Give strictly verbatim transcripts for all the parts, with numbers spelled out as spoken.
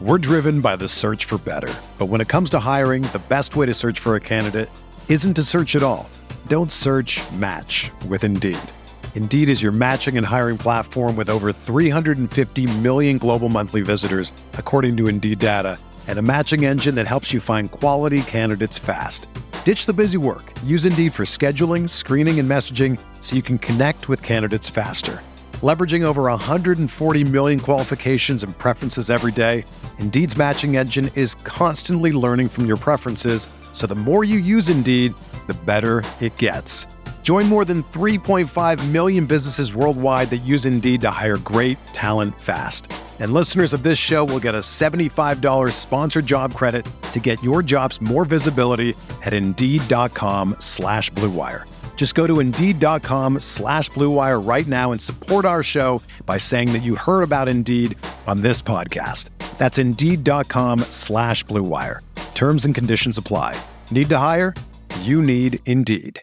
We're driven by the search for better. But when it comes to hiring, the best way to search for a candidate isn't to search at all. Don't search, match with Indeed. Indeed is your matching and hiring platform with over three hundred fifty million global monthly visitors, according to Indeed data, and a matching engine that helps you find quality candidates fast. Ditch the busy work. Use Indeed for scheduling, screening, and messaging so you can connect with candidates faster. Leveraging over one hundred forty million qualifications and preferences every day, Indeed's matching engine is constantly learning from your preferences, so the more you use Indeed, the better it gets. Join more than three point five million businesses worldwide that use Indeed to hire great talent fast. And listeners of this show will get a seventy-five dollars sponsored job credit to get your jobs more visibility at Indeed.com slash Blue Wire. Just go to Indeed.com slash Blue Wire right now and support our show by saying that you heard about Indeed on this podcast. That's Indeed.com slash Blue Wire. Terms and conditions apply. Need to hire? You need Indeed.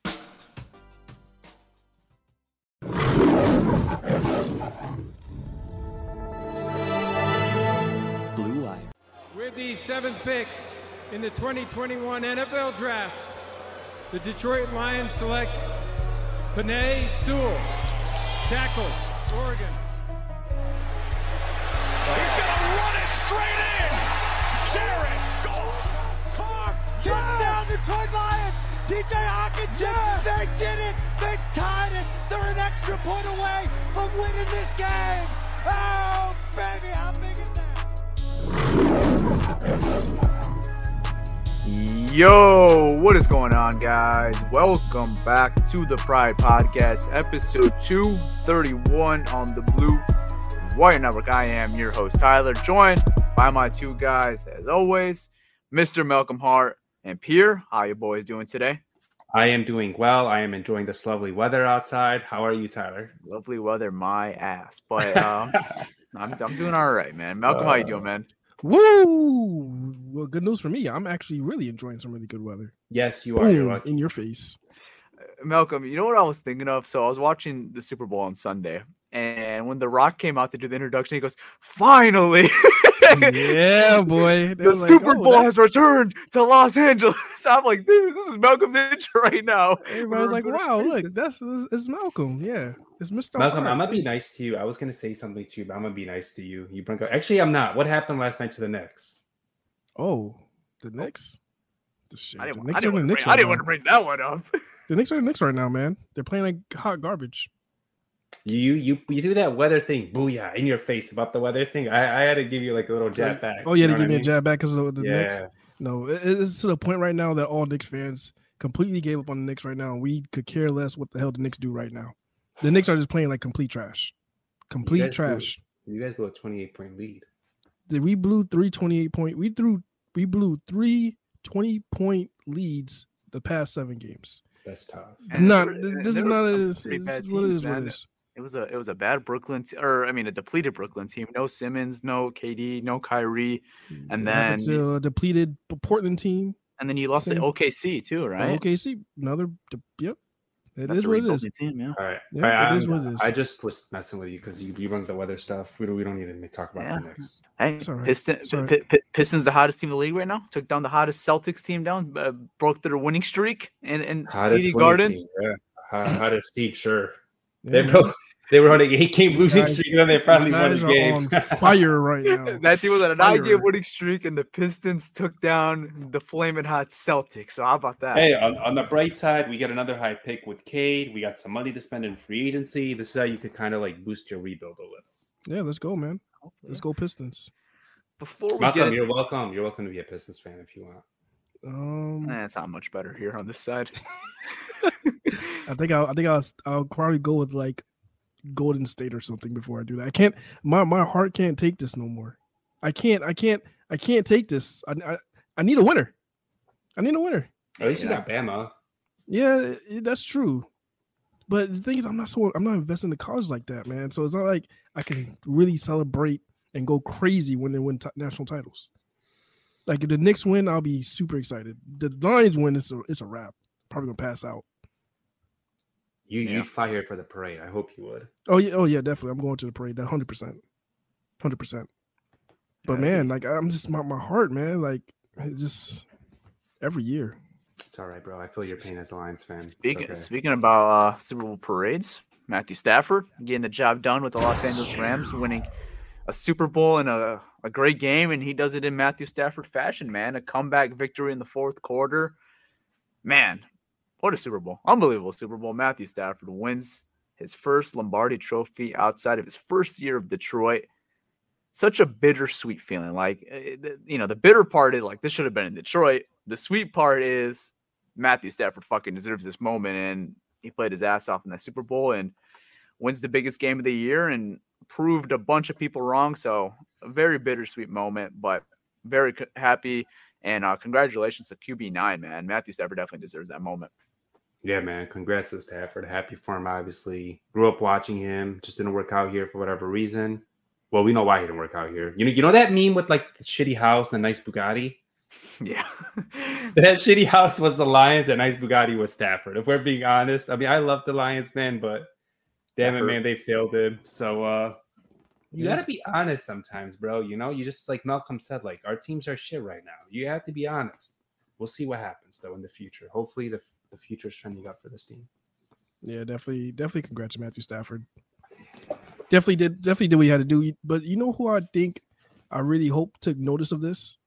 Blue Wire. With the seventh pick in the twenty twenty-one N F L Draft, the Detroit Lions select Penei Sewell, tackle, Oregon. He's going to run it straight in. Jared Goff. Carr, touchdown, Detroit Lions. T J Hawkins, yes. They did it. They tied it. They're an extra point away from winning this game. Oh, baby, how big is that? Yo, what is going on, guys? Welcome back to the Pride Podcast, episode two thirty-one on the Blue Wire Network. I am your host, Tyler, joined by my two guys, as always, Mister Malcolm Hart and Pierre. How you boys doing today? I am doing well. I am enjoying this lovely weather outside. How are you, Tyler? Lovely weather, my ass. But um, I'm, I'm doing all right, man. Malcolm, uh, how you doing, man? Woo! Well, good news for me. I'm actually really enjoying some really good weather. Yes, you are. You're in your face. Malcolm, you know what I was thinking of? So I was watching the Super Bowl on Sunday, and when The Rock came out to do the introduction, he goes, "Finally!" Yeah, boy. The like, Super oh, Bowl that's... has returned to Los Angeles. I'm like, dude, this is Malcolm's intro right now. Everybody's like, wow, look, that's it's Malcolm. Yeah, it's Mister Malcolm, Hart. I'm going to be nice to you. I was going to say something to you, but I'm going to be nice to you. You bring up... Actually, I'm not. What happened last night to the Knicks? Oh, the Knicks? The shit. I didn't, the I didn't, want, to bring, right I didn't want to bring that one up. The Knicks are the Knicks right now, man. They're playing like hot garbage. You you you do that weather thing, booyah, in your face about the weather thing. I, I had to give you like a little jab back. Oh, you had to give me I mean? a jab back because of the yeah. Knicks? No, it, it's to the point right now that all Knicks fans completely gave up on the Knicks right now. And we could care less what the hell the Knicks do right now. The Knicks are just playing like complete trash. Complete you trash. Blew, you guys blew a twenty-eight point lead. Did we blew three twenty-eight point? We threw we blew three twenty point leads the past seven games. That's tough. Not and this, this is not a, this is what it is. What it is. It was a it was a bad Brooklyn t- or I mean a depleted Brooklyn team. No Simmons, no K D, no Kyrie, and then to a depleted Portland team. And then you lost to O K C too, right? O K C, another de- yep. It That's is what it is. Team, yeah. All right, yeah, All right it is what it is. I just was messing with you because you, you run the weather stuff. We don't, we don't need to talk about yeah. the Knicks. Hey, right. Piston, right. P- P- Pistons the hottest team in the league right now. Took down the hottest Celtics team down, uh, broke their winning streak, and and T D Garden. Team, yeah. Hottest team, sure. Yeah, they broke. They were on an eight-game losing guys, streak, and then they finally won the game. On fire right now. That team was on a nine-game winning streak, and the Pistons took down the flaming hot Celtics. So how about that? Hey, on, on the bright side, we got another high pick with Cade. We got some money to spend in free agency. This is how you could kind of like boost your rebuild a little. Yeah, let's go, man. Let's go Pistons. Before we Malcolm, get, you're welcome. You're welcome to be a Pistons fan if you want. Um, eh, it's not much better here on this side. I think I'll. I think I'll. I'll probably go with like Golden State or something before I do that. I can't. My my heart can't take this no more. I can't. I can't. I can't take this. I I, I need a winner. I need a winner. At least yeah. you got Bama. Yeah, that's true. But the thing is, I'm not so. I'm not investing in college like that, man. So it's not like I can really celebrate and go crazy when they win t- national titles. Like if the Knicks win, I'll be super excited. The Lions win, it's a it's a wrap. Probably gonna pass out. You yeah. you'd fly here for the parade. I hope you would. Oh yeah, oh yeah, definitely. I'm going to the parade. That hundred percent, hundred percent. But man, like I'm just my, my heart, man, like it's just every year. It's all right, bro. I feel your pain as a Lions fan. Speaking okay. speaking about uh, Super Bowl parades, Matthew Stafford getting the job done with the Los Angeles Rams, winning a Super Bowl and a, a great game, and he does it in Matthew Stafford fashion, man. A comeback victory in the fourth quarter. Man, what a Super Bowl. Unbelievable Super Bowl. Matthew Stafford wins his first Lombardi trophy outside of his first year of Detroit. Such a bittersweet feeling. Like, you know, the bitter part is like, this should have been in Detroit. The sweet part is Matthew Stafford fucking deserves this moment, and he played his ass off in that Super Bowl and wins the biggest game of the year and proved a bunch of people wrong. So a very bittersweet moment, but very happy. And uh, congratulations to Q B nine, man. Matthew Stafford definitely deserves that moment. Yeah, man. Congrats to Stafford. Happy for him, obviously. Grew up watching him. Just didn't work out here for whatever reason. Well, we know why he didn't work out here. You know, you know that meme with like the shitty house and the nice Bugatti? Yeah. That shitty house was the Lions and nice Bugatti was Stafford. If we're being honest. I mean, I love the Lions, man, but damn it, man, they failed him. So uh you yeah. gotta be honest sometimes, bro. You know, you just like Malcolm said, like our teams are shit right now. You have to be honest. We'll see what happens though in the future. Hopefully the the future is trending up for this team. Yeah, definitely, definitely congrats to Matthew Stafford. Definitely did, definitely did what he had to do. But you know who I think I really hope took notice of this?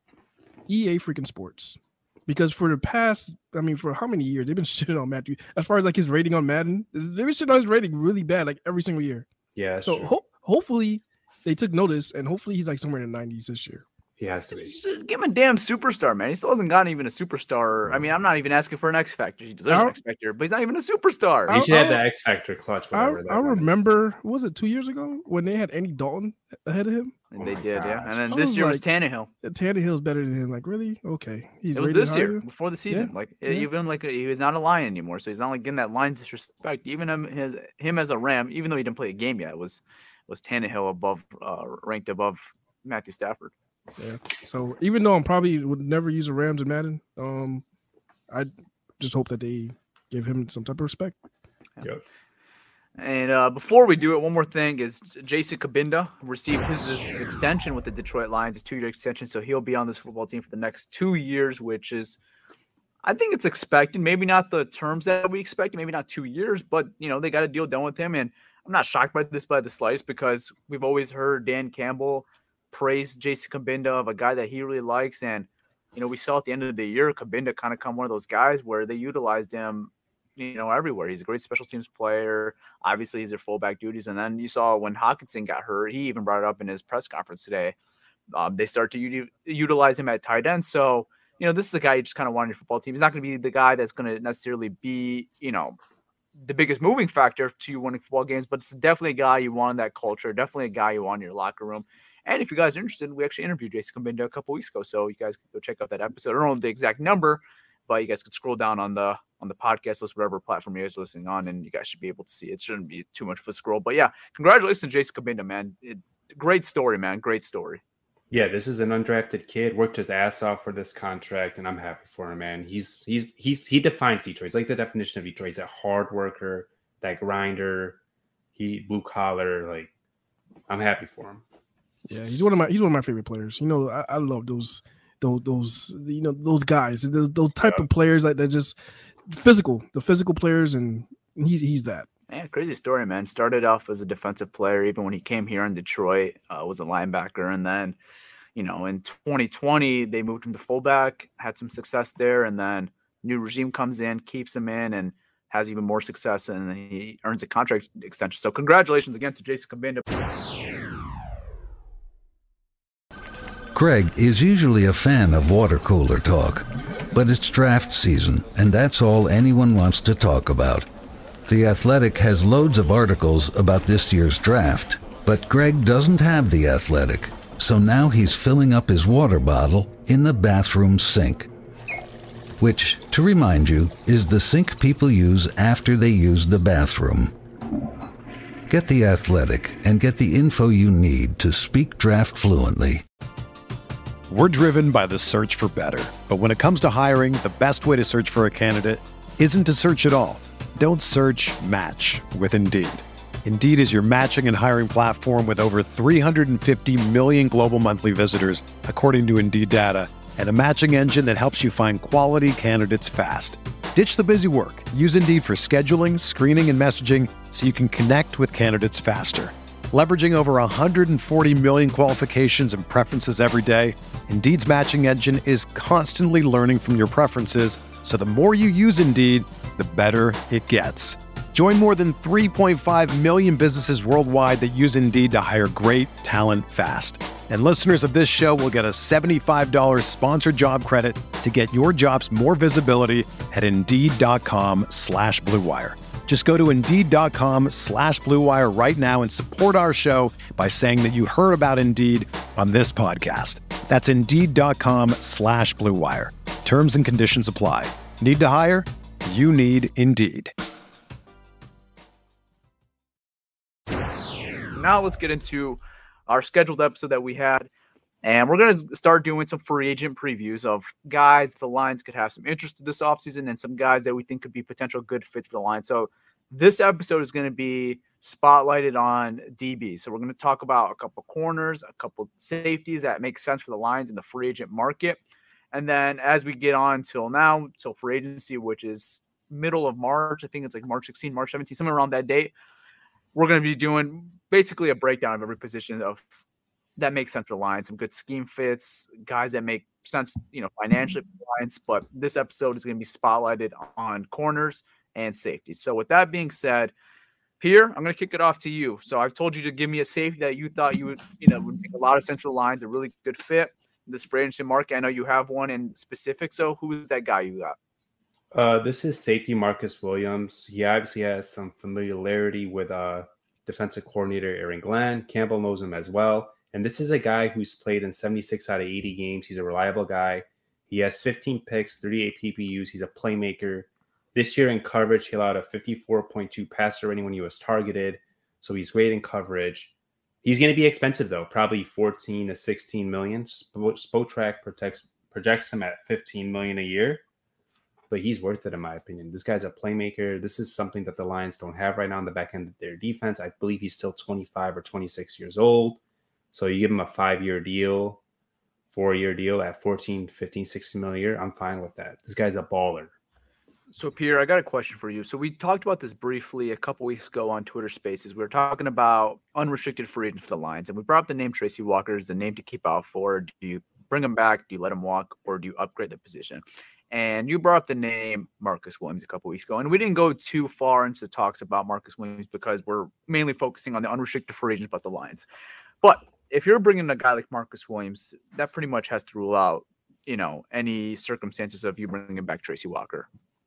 E A freaking Sports. Because for the past, I mean, for how many years they've been shitting on Matthew as far as like his rating on Madden. They've been shitting on his rating really bad, like every single year. Yeah. So ho- hopefully they took notice, and hopefully he's like somewhere in the nineties this year. He has to be. Give him a damn superstar, man. He still hasn't gotten even a superstar. I mean, I'm not even asking for an X Factor. He deserves I'll, an X Factor, but he's not even a superstar. He should have the X Factor clutch. I, I remember, was it two years ago when they had Andy Dalton ahead of him? And they oh did, gosh. yeah. And then I this was year like, was Tannehill. Tannehill's better than him. Like, really? Okay. He's it was this higher? year, before the season. Yeah. Like, yeah. even like he was not a Lion anymore, so he's not like getting that Lion disrespect. Even him, his, him as a Ram, even though he didn't play a game yet, was was Tannehill above, uh, ranked above Matthew Stafford. Yeah. So even though I'm probably would never use a Rams in Madden, um, I just hope that they give him some type of respect. Yep. And uh, before we do it, one more thing is Jason Cabinda received his, his extension with the Detroit Lions, a two-year extension, so he'll be on this football team for the next two years, which is, I think it's expected. Maybe not the terms that we expected, maybe not two years, but you know they got a deal done with him, and I'm not shocked by this by the slice because we've always heard Dan Campbell praise Jason Cabinda of a guy that he really likes. And, you know, we saw at the end of the year, Cabinda kind of come one of those guys where they utilized him, you know, everywhere. He's a great special teams player. Obviously, he's their fullback duties. And then you saw when Hockenson got hurt, he even brought it up in his press conference today. Um, they start to u- utilize him at tight end. So, you know, this is a guy you just kind of want on your football team. He's not going to be the guy that's going to necessarily be, you know, the biggest moving factor to you winning football games, but it's definitely a guy you want in that culture, definitely a guy you want in your locker room. And if you guys are interested, we actually interviewed Jason Cabinda a couple weeks ago, so you guys can go check out that episode. I don't know the exact number, but you guys can scroll down on the on the podcast list, whatever platform you guys are listening on, and you guys should be able to see it. It shouldn't be too much of a scroll. But yeah, congratulations to Jason Cabinda, man. It, great story, man. Great story. Yeah, this is an undrafted kid, worked his ass off for this contract, and I'm happy for him, man. He's he's he's he defines Detroit. He's like the definition of Detroit. He's a hard worker, that grinder, he blue collar. Like, I'm happy for him. Yeah, he's one of my he's one of my favorite players. You know, I, I love those those those you know those guys, those, those type yeah. of players like that, just physical, the physical players, and he, he's that. Yeah, crazy story, man. Started off as a defensive player, even when he came here in Detroit, uh, was a linebacker, and then, you know, in twenty twenty they moved him to fullback, had some success there, and then new regime comes in, keeps him in, and has even more success, and then he earns a contract extension. So congratulations again to Jason Cabinda. Greg is usually a fan of water cooler talk, but it's draft season, and that's all anyone wants to talk about. The Athletic has loads of articles about this year's draft, but Greg doesn't have The Athletic, so now he's filling up his water bottle in the bathroom sink. Which, to remind you, is the sink people use after they use the bathroom. Get The Athletic and get the info you need to speak draft fluently. We're driven by the search for better. But when it comes to hiring, the best way to search for a candidate isn't to search at all. Don't search, match with Indeed. Indeed is your matching and hiring platform with over three hundred fifty million global monthly visitors, according to Indeed data, and a matching engine that helps you find quality candidates fast. Ditch the busy work. Use Indeed for scheduling, screening, and messaging so you can connect with candidates faster. Leveraging over one hundred forty million qualifications and preferences every day, Indeed's matching engine is constantly learning from your preferences, so the more you use Indeed, the better it gets. Join more than three point five million businesses worldwide that use Indeed to hire great talent fast. And listeners of this show will get a seventy-five dollars sponsored job credit to get your jobs more visibility at Indeed.com slash Blue Wire. Just go to Indeed.com slash Blue Wire right now and support our show by saying that you heard about Indeed on this podcast. That's Indeed.com slash Blue Wire. Terms and conditions apply. Need to hire? You need Indeed. Now let's get into our scheduled episode that we had. And we're going to start doing some free agent previews of guys the Lions could have some interest in this offseason and some guys that we think could be potential good fits for the Lions. So this episode is going to be spotlighted on D B. So we're going to talk about a couple corners, a couple safeties that make sense for the Lions in the free agent market. And then as we get on till now, till free agency, which is middle of March, I think it's like March sixteenth, March seventeenth, somewhere around that date, we're going to be doing basically a breakdown of every position of that makes sense for the Lions, some good scheme fits, guys that make sense, you know, financially for the Lions. But this episode is going to be spotlighted on corners and safety. So with that being said, Pierre, I'm going to kick it off to you. So I've told you to give me a safety that you thought you would, you know, would make a lot of sense for the Lions, a really good fit in this free agency market. I know you have one in specific. So who is that guy you got? Uh, this is safety Marcus Williams. He obviously has some familiarity with uh, defensive coordinator Aaron Glenn. Campbell knows him as well. And this is a guy who's played in seventy-six out of eighty games. He's a reliable guy. He has fifteen picks, thirty-eight P P Us. He's a playmaker. This year in coverage, he allowed a fifty-four point two passer rating when he was targeted. So he's great in coverage. He's going to be expensive, though, probably fourteen to sixteen million. Spotrac protects, projects him at fifteen million a year. But he's worth it, in my opinion. This guy's a playmaker. This is something that the Lions don't have right now on the back end of their defense. I believe he's still twenty-five or twenty-six years old. So you give him a five-year deal, four-year deal at fourteen, fifteen, sixteen million a year. I'm fine with that. This guy's a baller. So, Pierre, I got a question for you. So we talked about this briefly a couple weeks ago on Twitter Spaces. We were talking about unrestricted free agents for the Lions, and we brought up the name Tracy Walker as the name to keep out for. Do you bring him back? Do you let him walk? Or do you upgrade the position? And you brought up the name Marcus Williams a couple weeks ago. And we didn't go too far into talks about Marcus Williams because we're mainly focusing on the unrestricted free agents about the Lions. But if you're bringing a guy like Marcus Williams, that pretty much has to rule out, you know, any circumstances of you bringing back Tracy Walker.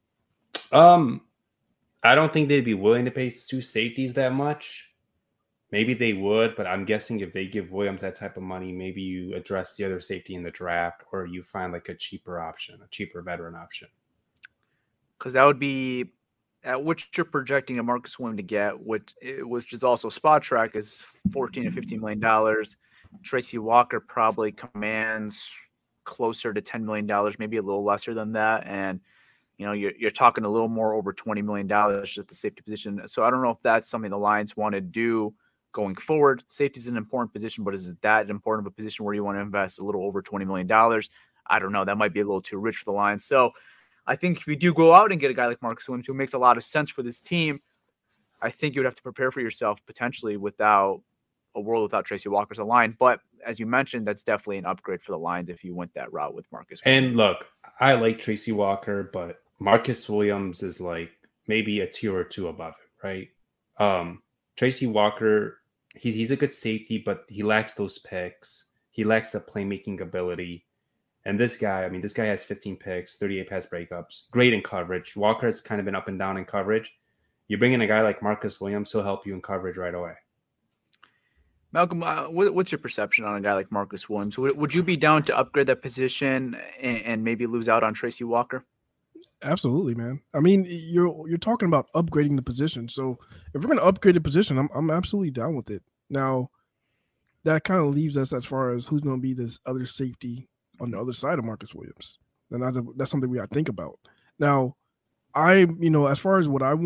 Um, I don't think they'd be willing to pay two safeties that much. Maybe they would, but I'm guessing if they give Williams that type of money, maybe you address the other safety in the draft, or you find like a cheaper option, a cheaper veteran option. Because that would be at which you're projecting a Marcus Williams to get, which, which is also Spotrac, is fourteen to fifteen million dollars. Tracy Walker probably commands closer to ten million dollars, maybe a little lesser than that. And, you know, you're, you're talking a little more over twenty million dollars at the safety position. So I don't know if that's something the Lions want to do going forward. Safety is an important position, but is it that important of a position where you want to invest a little over twenty million dollars? I don't know. That might be a little too rich for the Lions. So I think if you do go out and get a guy like Marcus Williams, who makes a lot of sense for this team, I think you would have to prepare for yourself potentially without a world without Tracy Walker as a line. But as you mentioned, that's definitely an upgrade for the Lions if you went that route with Marcus Williams. And look, I like Tracy Walker, but Marcus Williams is like maybe a tier or two above it, right? Um, Tracy Walker, he, he's a good safety, but he lacks those picks. He lacks the playmaking ability. And this guy, I mean, this guy has fifteen picks, thirty-eight pass breakups, great in coverage. Walker has kind of been up and down in coverage. You bring in a guy like Marcus Williams, he'll help you in coverage right away. Malcolm, uh, what, what's your perception on a guy like Marcus Williams? Would, would you be down to upgrade that position and, and maybe lose out on Tracy Walker? Absolutely, man. I mean, you're you're talking about upgrading the position. So if we're going to upgrade the position, I'm I'm absolutely down with it. Now, that kind of leaves us as far as who's going to be this other safety on the other side of Marcus Williams. And that's, a, that's something we got to think about. Now, I, you know, as far as what I want,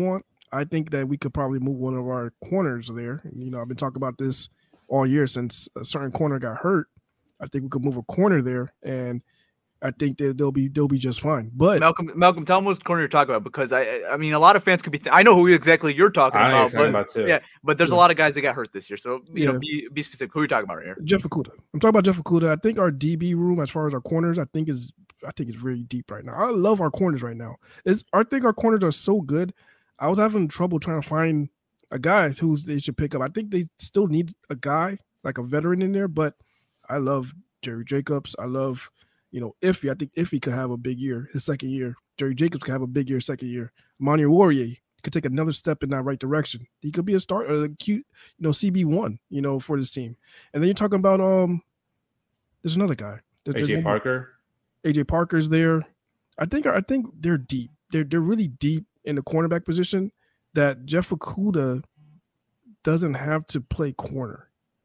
I think that we could probably move one of our corners there. You know, I've been talking about this all year since a certain corner got hurt. I think we could move a corner there, and I think that they'll be they'll be just fine. But Malcolm, Malcolm, tell them what corner you're talking about, because I, I mean, a lot of fans could be. Th- I know who exactly you're talking I know about, you're talking but about too. yeah, but there's Yeah. a lot of guys that got hurt this year, so you Yeah. know, be be specific. Who are you talking about right here? Jeff Okudah. I'm talking about Jeff Okudah. I think our D B room, as far as our corners, I think is I think it's really deep right now. I love our corners right now. Is I think our corners are so good. I was having trouble trying to find a guy who they should pick up. I think they still need a guy like a veteran in there, but I love Jerry Jacobs. I love, you know, Iffy. I think Iffy could have a big year his second year. Jerry Jacobs could have a big year second year. Mani Warrior could take another step in that right direction. He could be a start, a cute, you know, C B one, you know, for this team. And then you're talking about um, there's another guy. There- A there's J one- Parker. A J Parker's there. I think I think they're deep. They're they're really deep in the cornerback position that Jeff Okudah doesn't have to play corner.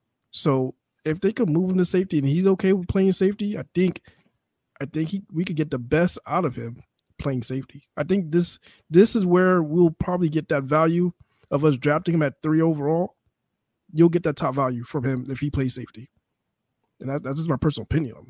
So if they could move him to safety and he's okay with playing safety, I think I think he we could get the best out of him playing safety. I think this this is where we'll probably get that value of us drafting him at three overall. You'll get that top value from him if he plays safety. And that, that's just my personal opinion.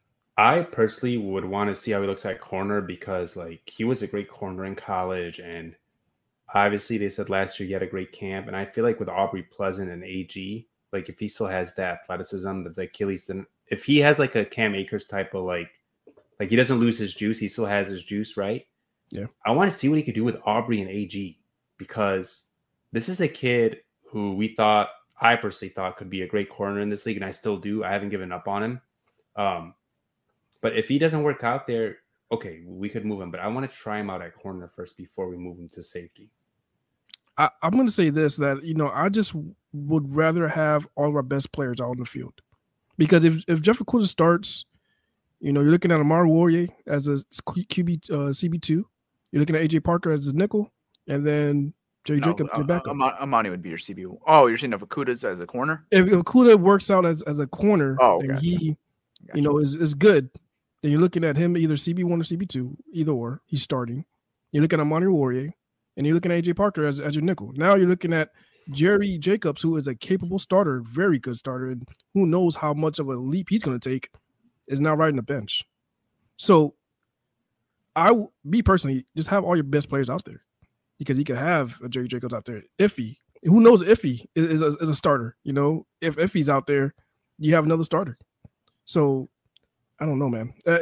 I personally would want to see how he looks at corner, because like he was a great corner in college, and obviously they said last year he had a great camp. And I feel like with Aubrey Pleasant and A G, like if he still has that athleticism, the Achilles, then if he has like a Cam Akers type of like, like he doesn't lose his juice, he still has his juice, right? Yeah. I want to see what he could do with Aubrey and A G, because this is a kid who we thought, I personally thought could be a great corner in this league, and I still do. I haven't given up on him. Um, but if he doesn't work out there, okay, we could move him. But I want to try him out at corner first before we move him to safety. I, I'm going to say this, that, you know, I just would rather have all of our best players out on the field. Because if, if Jeff Okudah starts, you know, you're looking at Amari Warrior as a Q B, uh, C B two. You're looking at A J Parker as a nickel. And then Jerry No, Jacobs, uh, your backup. Amani, Amani would be your C B. Oh, you're saying of Okudah's as a corner? If, if Okudah works out as, as a corner Oh, and okay. he, Gotcha. you know, is, is good, then you're looking at him either C B one or C B two, either or. He's starting. You're looking at Amani Warrior, and you're looking at A J Parker as, as your nickel. Now you're looking at Jerry Jacobs, who is a capable starter, very good starter, and who knows how much of a leap he's going to take, is now riding the bench. So I, me personally, just have all your best players out there, because you could have a Jerry Jacobs out there. Iffy, who knows Iffy is, is, a, is a starter, you know? If Iffy's out there, you have another starter. So I don't know, man. Uh,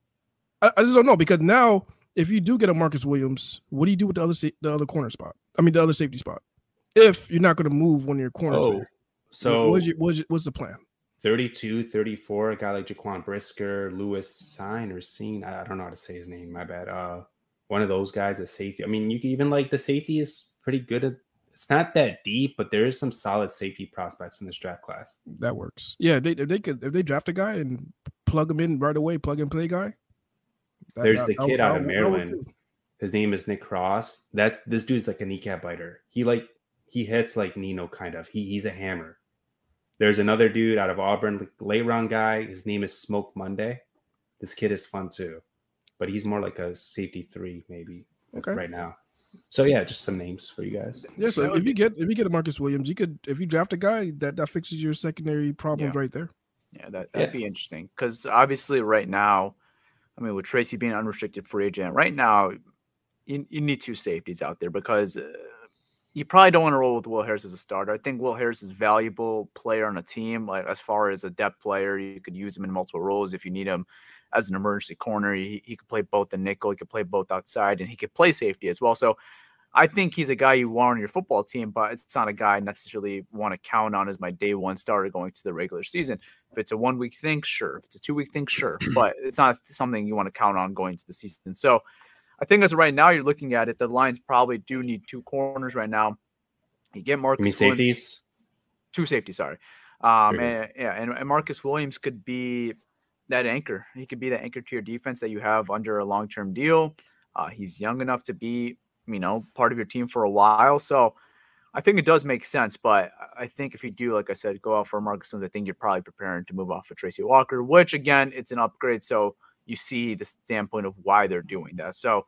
I, I just don't know, because now if you do get a Marcus Williams, what do you do with the other sa- the other corner spot? I mean, the other safety spot. If you're not going to move one of your corners, Oh, there. so what's, your, what's, your, what's the plan? thirty-two, thirty-four, a guy like Jaquan Brisker, Lewis Sign or Scene. I I don't know how to say his name. My bad. Uh, one of those guys at safety. I mean, you can even like the safety is pretty good at. It's not that deep, but there is some solid safety prospects in this draft class. That works. Yeah, they, if they could, if they draft a guy and plug him in right away, plug and play guy. that- There's that- the that kid would- out that of would- that would Maryland. do. His name is Nick Cross. That's this dude's like a kneecap biter. He like he hits like Nino kind of. He he's a hammer. There's another dude out of Auburn, late round guy. His name is Smoke Monday. This kid is fun too, but he's more like a safety three maybe Okay. right now. So yeah, just some names for you guys. Yeah, so That if would you get if you get a Marcus Williams, you could if you draft a guy that that fixes your secondary problems Yeah. right there. Yeah, that, that'd Yeah. be interesting, because obviously right now, I mean, with Tracy being unrestricted free agent, right now, you, you need two safeties out there, because uh, you probably don't want to roll with Will Harris as a starter. I think Will Harris is a valuable player on a team, like as far as a depth player. You could use him in multiple roles if you need him as an emergency corner. He, he could play both the nickel, he could play both outside, and he could play safety as well. So I think he's a guy you want on your football team, but it's not a guy I necessarily want to count on as my day one starter going to the regular season. If it's a one week thing, sure. If it's a two week thing, sure. But it's not something you want to count on going to the season. So I think as of right now, you're looking at it, the Lions probably do need two corners right now. You get Marcus You mean Williams, safeties? two safeties, sorry. Um, Fair and, yeah, and, and Marcus Williams could be that anchor. He could be that anchor to your defense that you have under a long-term deal. Uh, he's young enough to be, you know, part of your team for a while. So I think it does make sense. But I think if you do, like I said, go out for Marcus Williams, I think you're probably preparing to move off of Tracy Walker, which again, it's an upgrade. So you see the standpoint of why they're doing that. So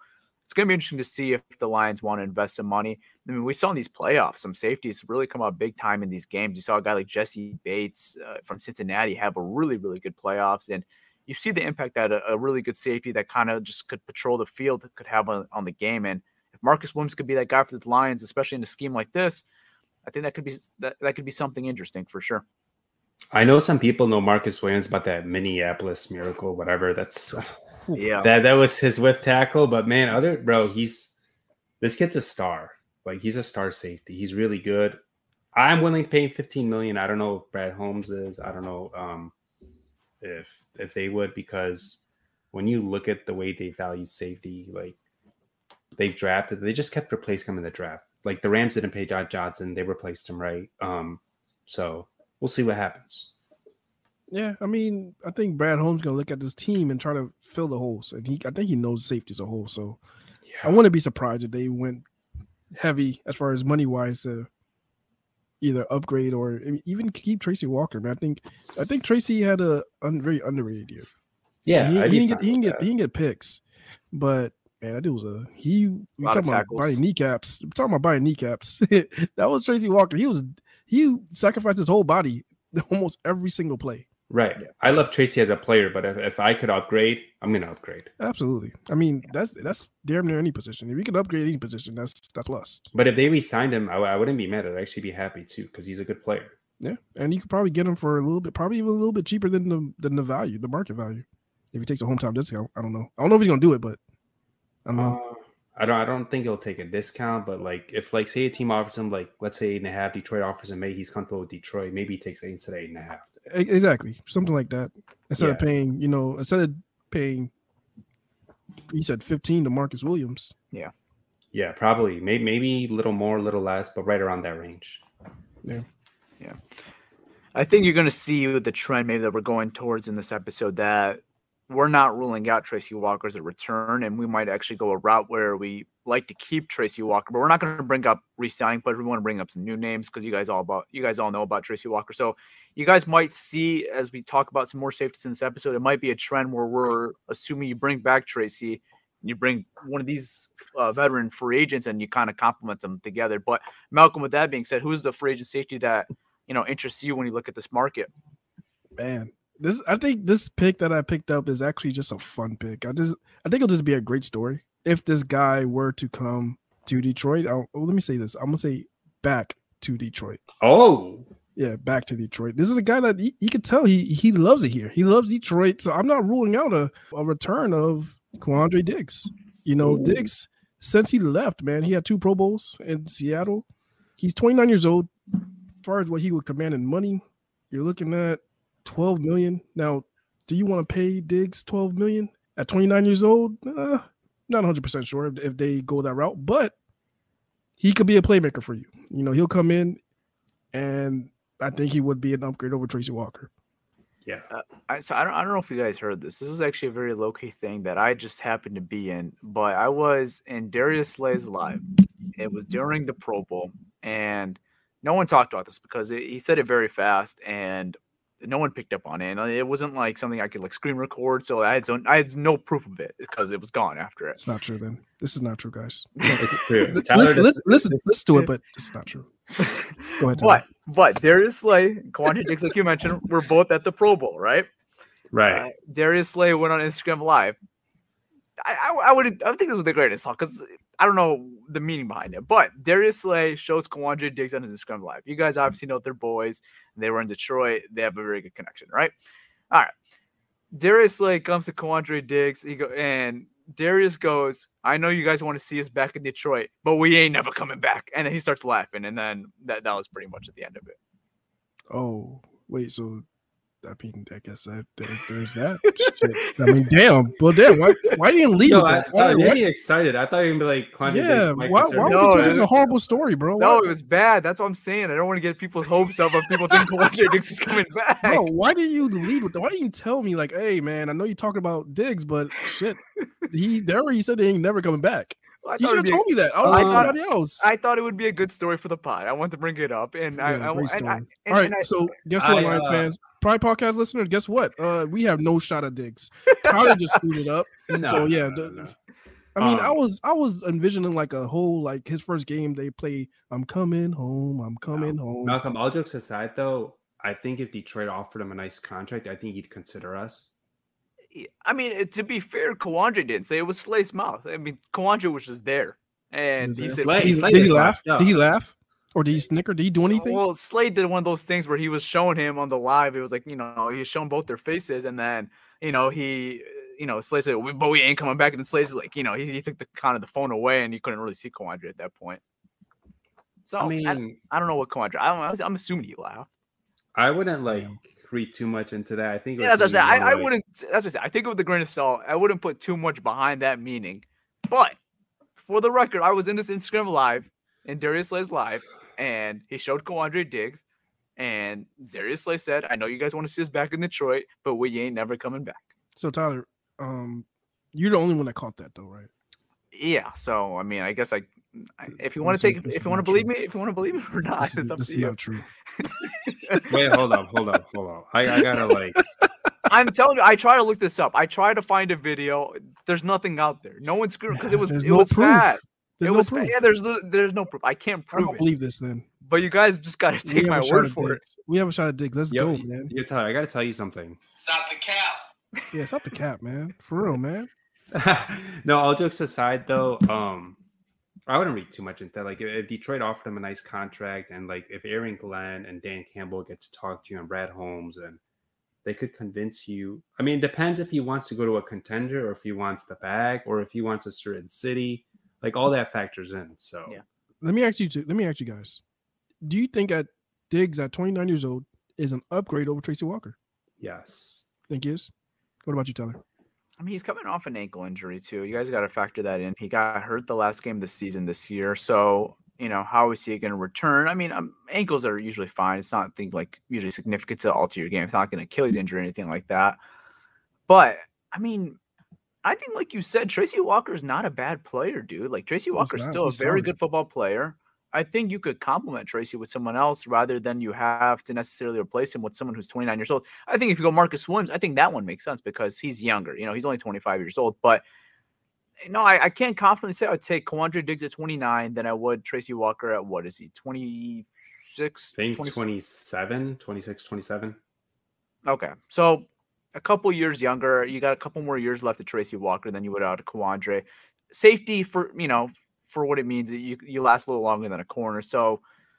it's going to be interesting to see if the Lions want to invest some money. I mean, we saw in these playoffs some safeties really come out big time in these games. You saw a guy like Jesse Bates uh, from Cincinnati have a really, really good playoffs. And you see the impact that a, a really good safety that kind of just could patrol the field could have on, on the game. And if Marcus Williams could be that guy for the Lions, especially in a scheme like this, I think that could be that, that could be something interesting for sure. I know some people know Marcus Williams about that Minneapolis Miracle, whatever. That's yeah, that that was his whiff tackle. But man, other bro, he's this kid's a star. Like he's a star safety. He's really good. I'm willing to pay him fifteen million. I don't know if Brad Holmes is. I don't know um, if if they would, because when you look at the way they value safety, like they've drafted, they just kept replacing him in the draft. Like the Rams didn't pay John Johnson, they replaced him, right? Um, so we'll see what happens. Yeah, I mean, I think Brad Holmes gonna look at this team and try to fill the holes, and he, I think he knows safety as a whole. So yeah. I wouldn't be surprised if they went heavy as far as money wise to either upgrade or even keep Tracy Walker. Man, I think I think Tracy had a un, very underrated year. Yeah, he, he, can get, he can get he can get picks, but man, that dude was a he. We talking about buying kneecaps. We're talking about buying kneecaps. That was Tracy Walker. He was he sacrificed his whole body almost every single play. Right. I love Tracy as a player, but if, if I could upgrade, I'm gonna upgrade. Absolutely. I mean, that's that's damn near any position. If you can upgrade any position, that's that's plus. But if they re-signed him, I, I wouldn't be mad. I'd actually be happy too, because he's a good player. Yeah, and you could probably get him for a little bit, probably even a little bit cheaper than the than the value, the market value. If he takes a hometown discount, I don't know. I don't know if he's gonna do it, but I don't know. Uh, I don't. I don't think he'll take a discount. But like, if like say a team offers him like let's say eight and a half, Detroit offers him eight, he's comfortable with Detroit. Maybe he takes eight instead of eight and a half. Exactly, something like that. Instead yeah. of paying, you know, instead of paying, he said fifteen to Marcus Williams. Yeah, yeah, probably. Maybe maybe a little more, a little less, but right around that range. Yeah, yeah. I think you're going to see the trend maybe that we're going towards in this episode, that we're not ruling out Tracy Walker as a return, and we might actually go a route where we like to keep Tracy Walker, but we're not going to bring up re-signing players. We want to bring up some new names because you guys all about you guys all know about Tracy Walker. So you guys might see as we talk about some more safeties in this episode, it might be a trend where we're assuming you bring back Tracy, and you bring one of these uh, veteran free agents, and you kind of complement them together. But Malcolm, with that being said, who's the free agent safety that you know interests you when you look at this market? Man. This I think this pick that I picked up is actually just a fun pick. I just I think it'll just be a great story if this guy were to come to Detroit. I'll, well, let me say this. I'm gonna say back to Detroit. Oh, yeah, back to Detroit. This is a guy that he, you could tell he he loves it here. He loves Detroit. So I'm not ruling out a, a return of Quandre Diggs. You know, Ooh. Diggs, since he left, man, he had two Pro Bowls in Seattle. He's twenty-nine years old. As far as what he would command in money, you're looking at twelve million. Now, do you want to pay Diggs twelve million at twenty-nine years old? Uh, not one hundred percent sure if, if they go that route, but he could be a playmaker for you. You know, he'll come in, and I think he would be an upgrade over Tracy Walker. Yeah. Uh, I, so I don't, I don't know if you guys heard this. This was actually a very low-key thing that I just happened to be in, but I was in Darius Slay's live. It was during the Pro Bowl, and no one talked about this because it, he said it very fast, and no one picked up on it. And it wasn't like something I could like screen record. So I had, so I had no proof of it because it was gone after it. It's not true then. This is not true, guys. It's true. listen, listen, listen, listen, listen to it, but it's not true. Go ahead. But, but Darius Slay, Quandre Diggs, like you mentioned, were both at the Pro Bowl, right? Right. Uh, Darius Slay went on Instagram Live. I, I, I would I would think this was the greatest song because I don't know the meaning behind it. But Darius Slay shows Quandre Diggs on his Instagram Live. You guys obviously know they're boys. They were in Detroit. They have a very good connection, right? All right. Darius Slay comes to Quandre Diggs. He go and Darius goes, I know you guys want to see us back in Detroit, but we ain't never coming back. And then he starts laughing, and then that, that was pretty much at the end of it. Oh, wait, so I mean, I guess that, there, there's that. Shit. I mean, damn. Well, damn. Why? Why didn't you leave Yo, with I that? thought it why, made me excited. I thought you were gonna be like, Quandre yeah. Diggs, Why? Why No, would you tell it- such a horrible story, bro? No, Why, it was bad. That's what I'm saying. I don't want to get people's hopes up of people thinking Quandre Diggs is coming back. bro, why did you lead with that? Why didn't you tell me like, hey, man, I know you're talking about Diggs, but shit, he there he said he ain't never coming back. I You thought should it'd have be a- told me that. I would I have thought- told somebody else. I thought it would be a good story for the pod. I wanted to bring it up, and I, Yeah, I, great and story. I and, All right, and I, so guess I, what, Lions uh, fans, Pride Podcast listener, guess what? Uh, we have no shot at Diggs. Tyler just screwed it up. No, so yeah, no, the- no. I mean, Um, I was I was envisioning like a whole like his first game they play. I'm coming home. I'm coming home. Malcolm, all jokes aside, though, I think if Detroit offered him a nice contract, I think he'd consider us. I mean, to be fair, Kawandre didn't say it was Slay's mouth. I mean, Kawandre was just there, and he said, Slay, Did he, Slay did he is laugh? washed up. Did he laugh? Or did he snicker? Did he do anything? Well, Slade did one of those things where he was showing him on the live. It was like, you know, he was showing both their faces, and then, you know, he, you know, Slade said, "But we ain't coming back." And then Slade's like, you know, he, he took the kind of the phone away, and you couldn't really see Kawandre at that point. So I I mean, I, I don't know what Kawandre. I don't, I was, I'm assuming he laughed. I wouldn't like Damn. read too much into that. I think it Yeah, was that's what I said. more I, I like- wouldn't. That's what I said. I think it with a grain of salt. I wouldn't put too much behind that meaning. But for the record, I was in this Instagram live, in Darius Slay's live, and he showed Kawandre Diggs, and Darius Slay said, "I know you guys want to see us back in Detroit, but we ain't never coming back." So Tyler, um, you're the only one that caught that though, right? Yeah. So I mean, I guess I, I if you want This to is- take, this if is you want to not believe true. me, if you want to believe me or not, This is, it's up this to is you. not true. Wait, hold up, hold up, hold up. I, I gotta like. I'm telling you, I try to look this up. I try to find a video. There's nothing out there. No one's screwed because it was There's it no was proof. fast. There's it no was proof. fa- yeah. There's li- there's no proof. I can't I prove don't it. believe this. Then But you guys just gotta We take have my a shot word at for it. Diggs. We have a shot at Diggs. Let's Yo, go, man. yo, Tyler, I gotta tell you something. Stop the cap. Yeah, stop the cap, man. For real, man. No, all jokes aside, though, um, I wouldn't read too much into that. Like, if Detroit offered him a nice contract, and like if Aaron Glenn and Dan Campbell get to talk to you and Brad Holmes, and they could convince you. I mean, it depends if he wants to go to a contender, or if he wants the bag, or if he wants a certain city. Like, all that factors in. So, Yeah. Let me ask you. Two, let me ask you guys. Do you think at Diggs at twenty-nine years old is an upgrade over Tracy Walker? yes. Think he is? What about you, Tyler? I mean, he's coming off an ankle injury too. You guys got to factor that in. He got hurt the last game of the season this year, so you know how is he going to return? I mean, um, ankles are usually fine. It's not thing like usually significant to alter your game. It's not going to Achilles injury or anything like that. But I mean, I think like you said, Tracy Walker's not a bad player, dude. Like Tracy Walker's not. still a He's very solid. good football player. I think you could complement Tracy with someone else rather than you have to necessarily replace him with someone who's twenty-nine years old. I think if you go Marcus Williams, I think that one makes sense because he's younger. You know, he's only twenty-five years old. But no, I, I can't confidently say I would take Kawandre Diggs at twenty-nine than I would Tracy Walker at what is he, twenty-six? I think twenty twenty-seven, twenty-six, twenty-seven. Okay. So a couple years younger. You got a couple more years left at Tracy Walker than you would out of Kawandre. Safety for, you know, for what it means, you you last a little longer than a corner. So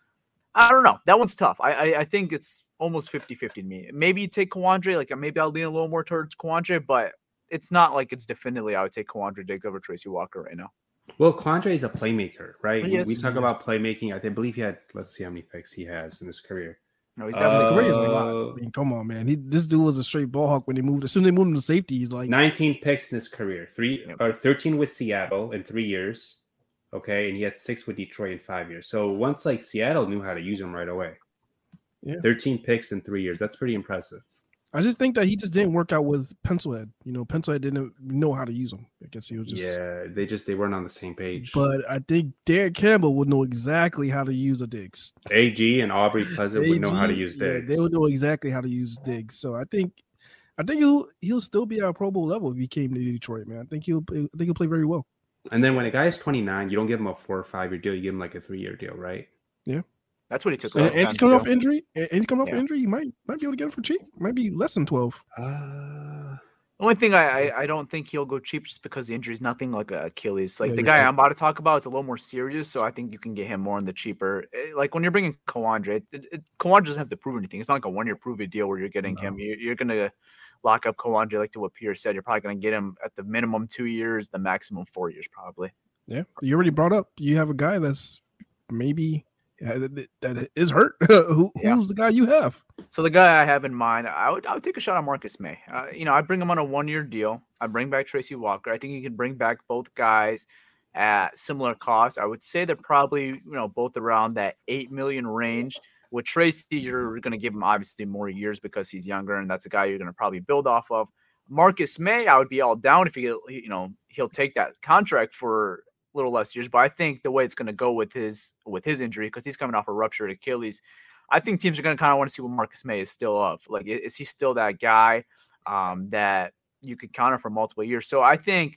I don't know. That one's tough. I I, I think it's almost fifty-fifty to me. Maybe you take Kawandre, like maybe I'll lean a little more towards Kawandre, but it's not like it's definitively I would take Kawandre Diggs over Tracy Walker right now. Well, Quandre is a playmaker, right? We- Yes, we talk he about playmaking. I think- believe he had, let's see how many picks he has in his career. No, he's His definitely career is a lot. Uh, I mean, come on, man. He this dude was a straight ball hawk when they moved. As soon as they moved him to safety, he's like, nineteen picks in his career, three Yep. or thirteen with Seattle in three years. Okay, and he had six with Detroit in five years. So once like Seattle knew how to use him right away. Yeah. thirteen picks in three years. That's pretty impressive. I just think that he just didn't work out with Pencilhead. You know, Pencilhead didn't know how to use him. I guess he was just. yeah, they just they weren't on the same page. But I think Dan Campbell would know exactly how to use a Diggs. A G and Aubrey Pleasant would know how to A G, use yeah, Diggs. they would know exactly how to use Diggs. So I think, I think he'll he'll still be at a Pro Bowl level if he came to Detroit, man. I think he'll I think he'll play very well. And then when a guy is twenty-nine, you don't give him a four or five year deal. You give him like a three year deal, right? That's what he took And, last and time. he's coming too. off injury. And he's coming off Yeah. injury. You might might be able to get him for cheap. Might be less than twelve. Uh, The only thing I, I I don't think he'll go cheap just because the injury is nothing like a Achilles. Like Yeah, the yeah, guy yeah. I'm about to talk about, it's a little more serious, so I think you can get him more in the cheaper. Eh, Like when you're bringing Kawandre, it, it, it, Kawandre doesn't have to prove anything. It's not like a one-year prove-it deal where you're getting him. You, you're gonna lock up Kawandre, like to what Pierce said. You're probably gonna get him at the minimum two years, the maximum four years, probably. Yeah, you already brought up. You have a guy that's maybe uh, that, that is hurt. Who, Yeah. Who's the guy you have? So the guy I have in mind, I would I would take a shot on Marcus May. Uh, you know, I bring him on a one-year deal. I bring back Tracy Walker. I think you can bring back both guys at similar cost. I would say they're probably you know both around that eight million range. With Tracy, you're going to give him obviously more years because he's younger, and that's a guy you're going to probably build off of. Marcus May, I would be all down if he you know he'll take that contract for a little less years. But I think the way it's going to go with his with his injury because he's coming off a ruptured Achilles. I think teams are going to kind of want to see what Marcus May is still of. Like, is he still that guy um, that you could counter for multiple years? So I think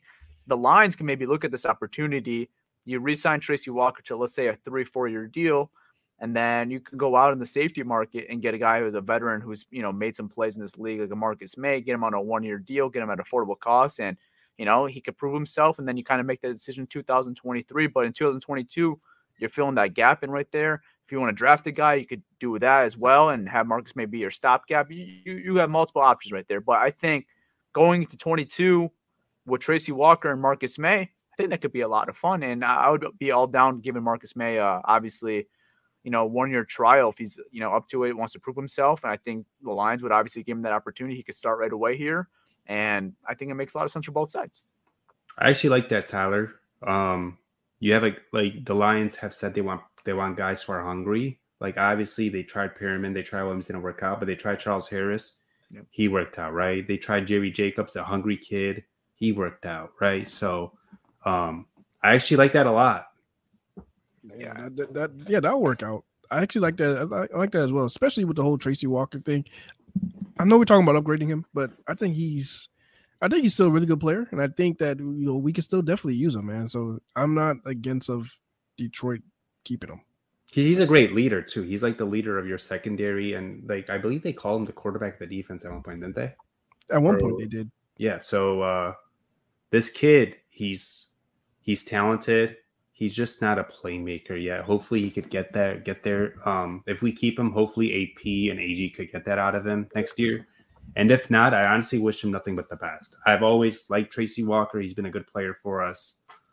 the Lions can maybe look at this opportunity. You re-sign Tracy Walker to, let's say, a three, four-year deal, and then you can go out in the safety market and get a guy who's a veteran who's, you know, made some plays in this league, like a Marcus May, get him on a one-year deal, get him at affordable costs, and, you know, he could prove himself, and then you kind of make that decision in two thousand twenty-three. But in two thousand twenty-two, you're filling that gap in right there. If you want to draft a guy, you could do that as well and have Marcus May be your stopgap. You, you, you have multiple options right there. But I think going into twenty-two with Tracy Walker and Marcus May, I think that could be a lot of fun. And I would be all down giving Marcus May, uh, obviously, you know, one-year trial if he's, you know, up to it, wants to prove himself. And I think the Lions would obviously give him that opportunity. He could start right away here. And I think it makes a lot of sense for both sides. I actually like that, Tyler. Um, you have like like the Lions have said they want they want guys who are hungry. Like obviously they tried Perriman, they tried Williams, didn't work out, but they tried Charles Harris. Yep. He worked out, right? They tried Jerry Jacobs, a hungry kid. He worked out, right? So um, I actually like that a lot. Yeah, that, that, that yeah, that'll work out. I actually like that. I, I like that as well, especially with the whole Tracy Walker thing. I know we're talking about upgrading him, but I think he's, I think he's still a really good player, and I think that, you know, we can still definitely use him, man. So I'm not against of Detroit keeping him. He's a great leader too. He's like the leader of your secondary, and like I believe they called him the quarterback of the defense at one point, didn't they? At one or, point, they did. Yeah. So uh, this kid, he's he's talented. He's just not a playmaker yet. Hopefully, he could get there. Get there. Um, if we keep him, hopefully A P and A G could get that out of him next year. And if not, I honestly wish him nothing but the best. I've always liked Tracy Walker. He's been a good player for us.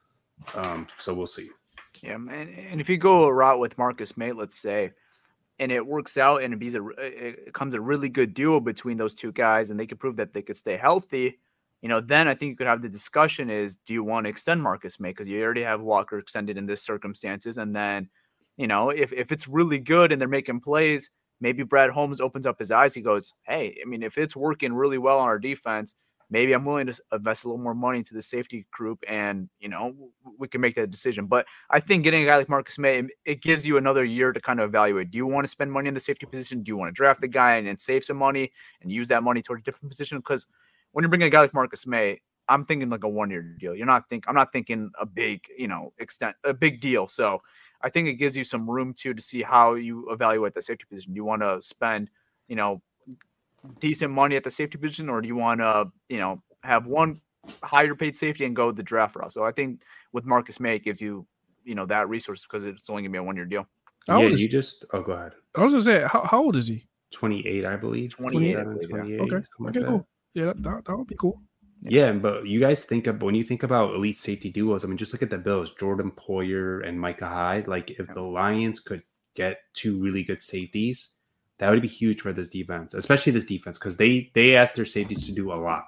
Um, so we'll see. Yeah, and, and if you go a route with Marcus May, let's say, and it works out, and it, be a, it comes a really good duo between those two guys, and they can prove that they could stay healthy, you know, then I think you could have the discussion is, do you want to extend Marcus May? Because you already have Walker extended in this circumstances. And then, you know, if, if it's really good and they're making plays, maybe Brad Holmes opens up his eyes. He goes, hey, I mean, if it's working really well on our defense, maybe I'm willing to invest a little more money into the safety group, and, you know, we can make that decision. But I think getting a guy like Marcus May, it gives you another year to kind of evaluate. Do you want to spend money in the safety position? Do you want to draft the guy and, and save some money and use that money towards a different position? Because when you're bringing a guy like Marcus May, I'm thinking like a one-year deal. You're not think I'm not thinking a big, you know, extent a big deal. So I think it gives you some room to to see how you evaluate the safety position. Do you want to spend, you know, decent money at the safety position, or do you want to, you know, have one higher paid safety and go the draft route? So I think with Marcus May, it gives you, you know, that resource because it's only gonna be a one-year deal. How yeah, you he? just oh go ahead. I was gonna say, how, how old is he? twenty-eight, I believe. twenty-eight, twenty-eight. Okay, okay, like cool. That. Yeah, that, that would be cool. Yeah, but you guys think of when you think about elite safety duos, I mean, just look at the Bills, Jordan Poyer and Micah Hyde. Like, if the Lions could get two really good safeties, that would be huge for this defense, especially this defense, because they they ask their safeties to do a lot.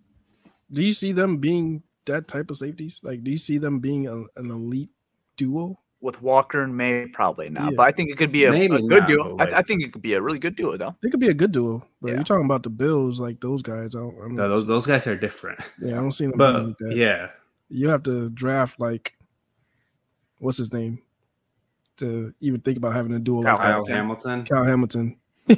Do you see them being that type of safeties? Like, do you see them being a, an elite duo? With Walker and May, probably not. Yeah. But I think it could be a, a good not, duo. like, I, I think it could be a really good duo, though. It could be a good duo. But Yeah. you're talking about the Bills, like those guys. I don't, I don't No, those those guys are different. Yeah, I don't see them But being like that. yeah, You have to draft, like, what's his name, to even think about having a duo like Kyle that. Hamilton. Kyle Hamilton.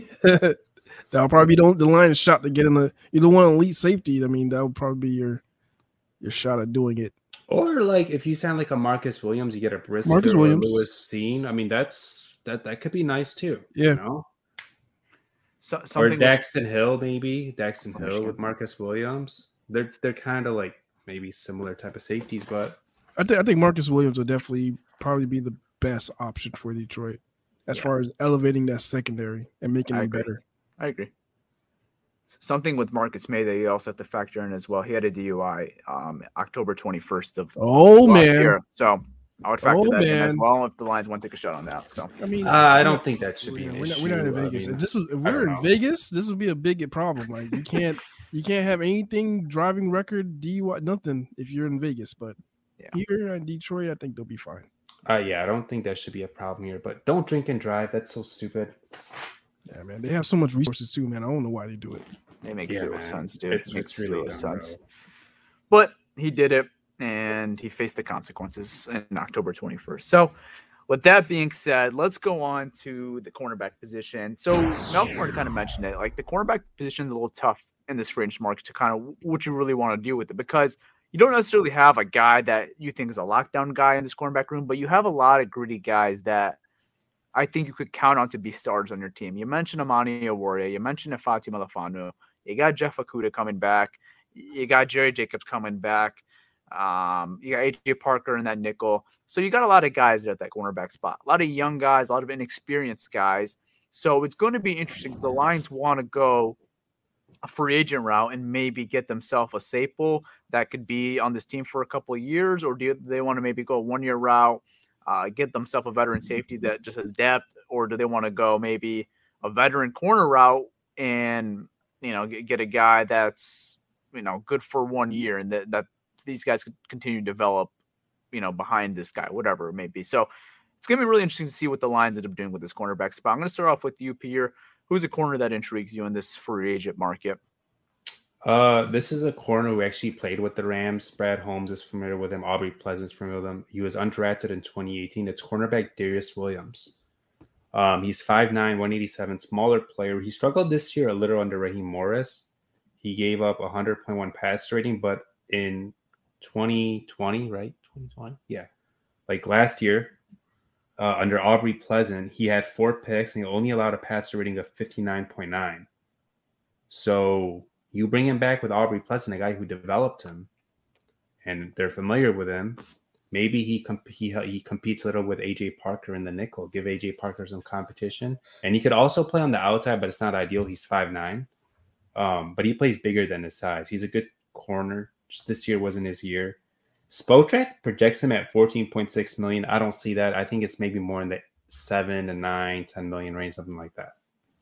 That'll probably be the, the line shot to get in the either one elite safety. I mean, that would probably be your your shot at doing it. Or like if you sound like a Marcus Williams, you get a Brisker Marcus or Williams. Lewis Seen. I mean, that's that that could be nice too. Yeah. You know? So, Or something with- Daxton Hill, maybe Daxton Oh, Hill sure. with Marcus Williams. They're they're kind of like maybe similar type of safeties, but I think I think Marcus Williams will definitely probably be the best option for Detroit as Yeah. far as elevating that secondary and making I them agree. better. I agree. S- Something with Marcus May that you also have to factor in as well. He had a D U I um, October twenty-first of Oh last man, year. So I would factor Oh, that in as man. well if the Lions want to take a shot on that. So I mean, uh, I we're don't not- think that should be an we're not, issue. we're not in I Vegas. mean, If this was if I we're don't in know. Vegas, this would be a big problem. Like you can't you can't have anything driving record, D U I, nothing if you're in Vegas. But Yeah. here in Detroit, I think they'll be fine. Uh, yeah, I don't think that should be a problem here. But don't drink and drive. That's so stupid. Yeah, man, they have so much resources too, man. I don't know why they do it. it makes Yeah, zero man. sense, dude. It's- It makes it's really zero dumb, sense. bro. But he did it, and he faced the consequences in October twenty-first. So with that being said, let's go on to the cornerback position. So Malcolm already kind of mentioned it. Like the cornerback position is a little tough in this fringe market to kind of what you really want to do with it, because you don't necessarily have a guy that you think is a lockdown guy in this cornerback room, but you have a lot of gritty guys that I think you could count on to be stars on your team. You mentioned Amani Oruwariye. You mentioned Ifeatu Melifonwu. You got Jeff Okudah coming back. You got Jerry Jacobs coming back. Um, you got A J Parker in that nickel. So you got a lot of guys there at that cornerback spot. A lot of young guys, a lot of inexperienced guys. So it's going to be interesting. The Lions want to go a free agent route and maybe get themselves a staple that could be on this team for a couple of years, or do they want to maybe go a one-year route, uh, get themselves a veteran safety that just has depth, or do they want to go maybe a veteran corner route and, you know, get, get a guy that's, you know, good for one year and that, that these guys could continue to develop, you know, behind this guy, whatever it may be. So it's going to be really interesting to see what the Lions end up doing with this cornerback spot. I'm going to start off with you, Pierre. Who's a corner that intrigues you in this free agent market? Uh, this is a corner who actually played with the Rams. Brad Holmes is familiar with him. Aubrey Pleasant's familiar with him. He was undrafted in twenty eighteen. It's cornerback Darius Williams. Um, he's five nine, one eighty-seven, smaller player. He struggled this year a little under Raheem Morris. He gave up one hundred point one passer rating, but in twenty twenty, right? twenty twenty? Yeah. Like last year, uh, under Aubrey Pleasant, he had four picks and he only allowed a passer rating of fifty-nine point nine. So you bring him back with Aubrey Pleasant, a guy who developed him, and they're familiar with him. Maybe he comp- he he competes a little with A J Parker in the nickel. Give A J Parker some competition, and he could also play on the outside, but it's not ideal. He's five nine, um, but he plays bigger than his size. He's a good corner. Just this year wasn't his year. Spotrac projects him at fourteen point six million. I don't see that. I think it's maybe more in the seven to nine, ten million range, something like that.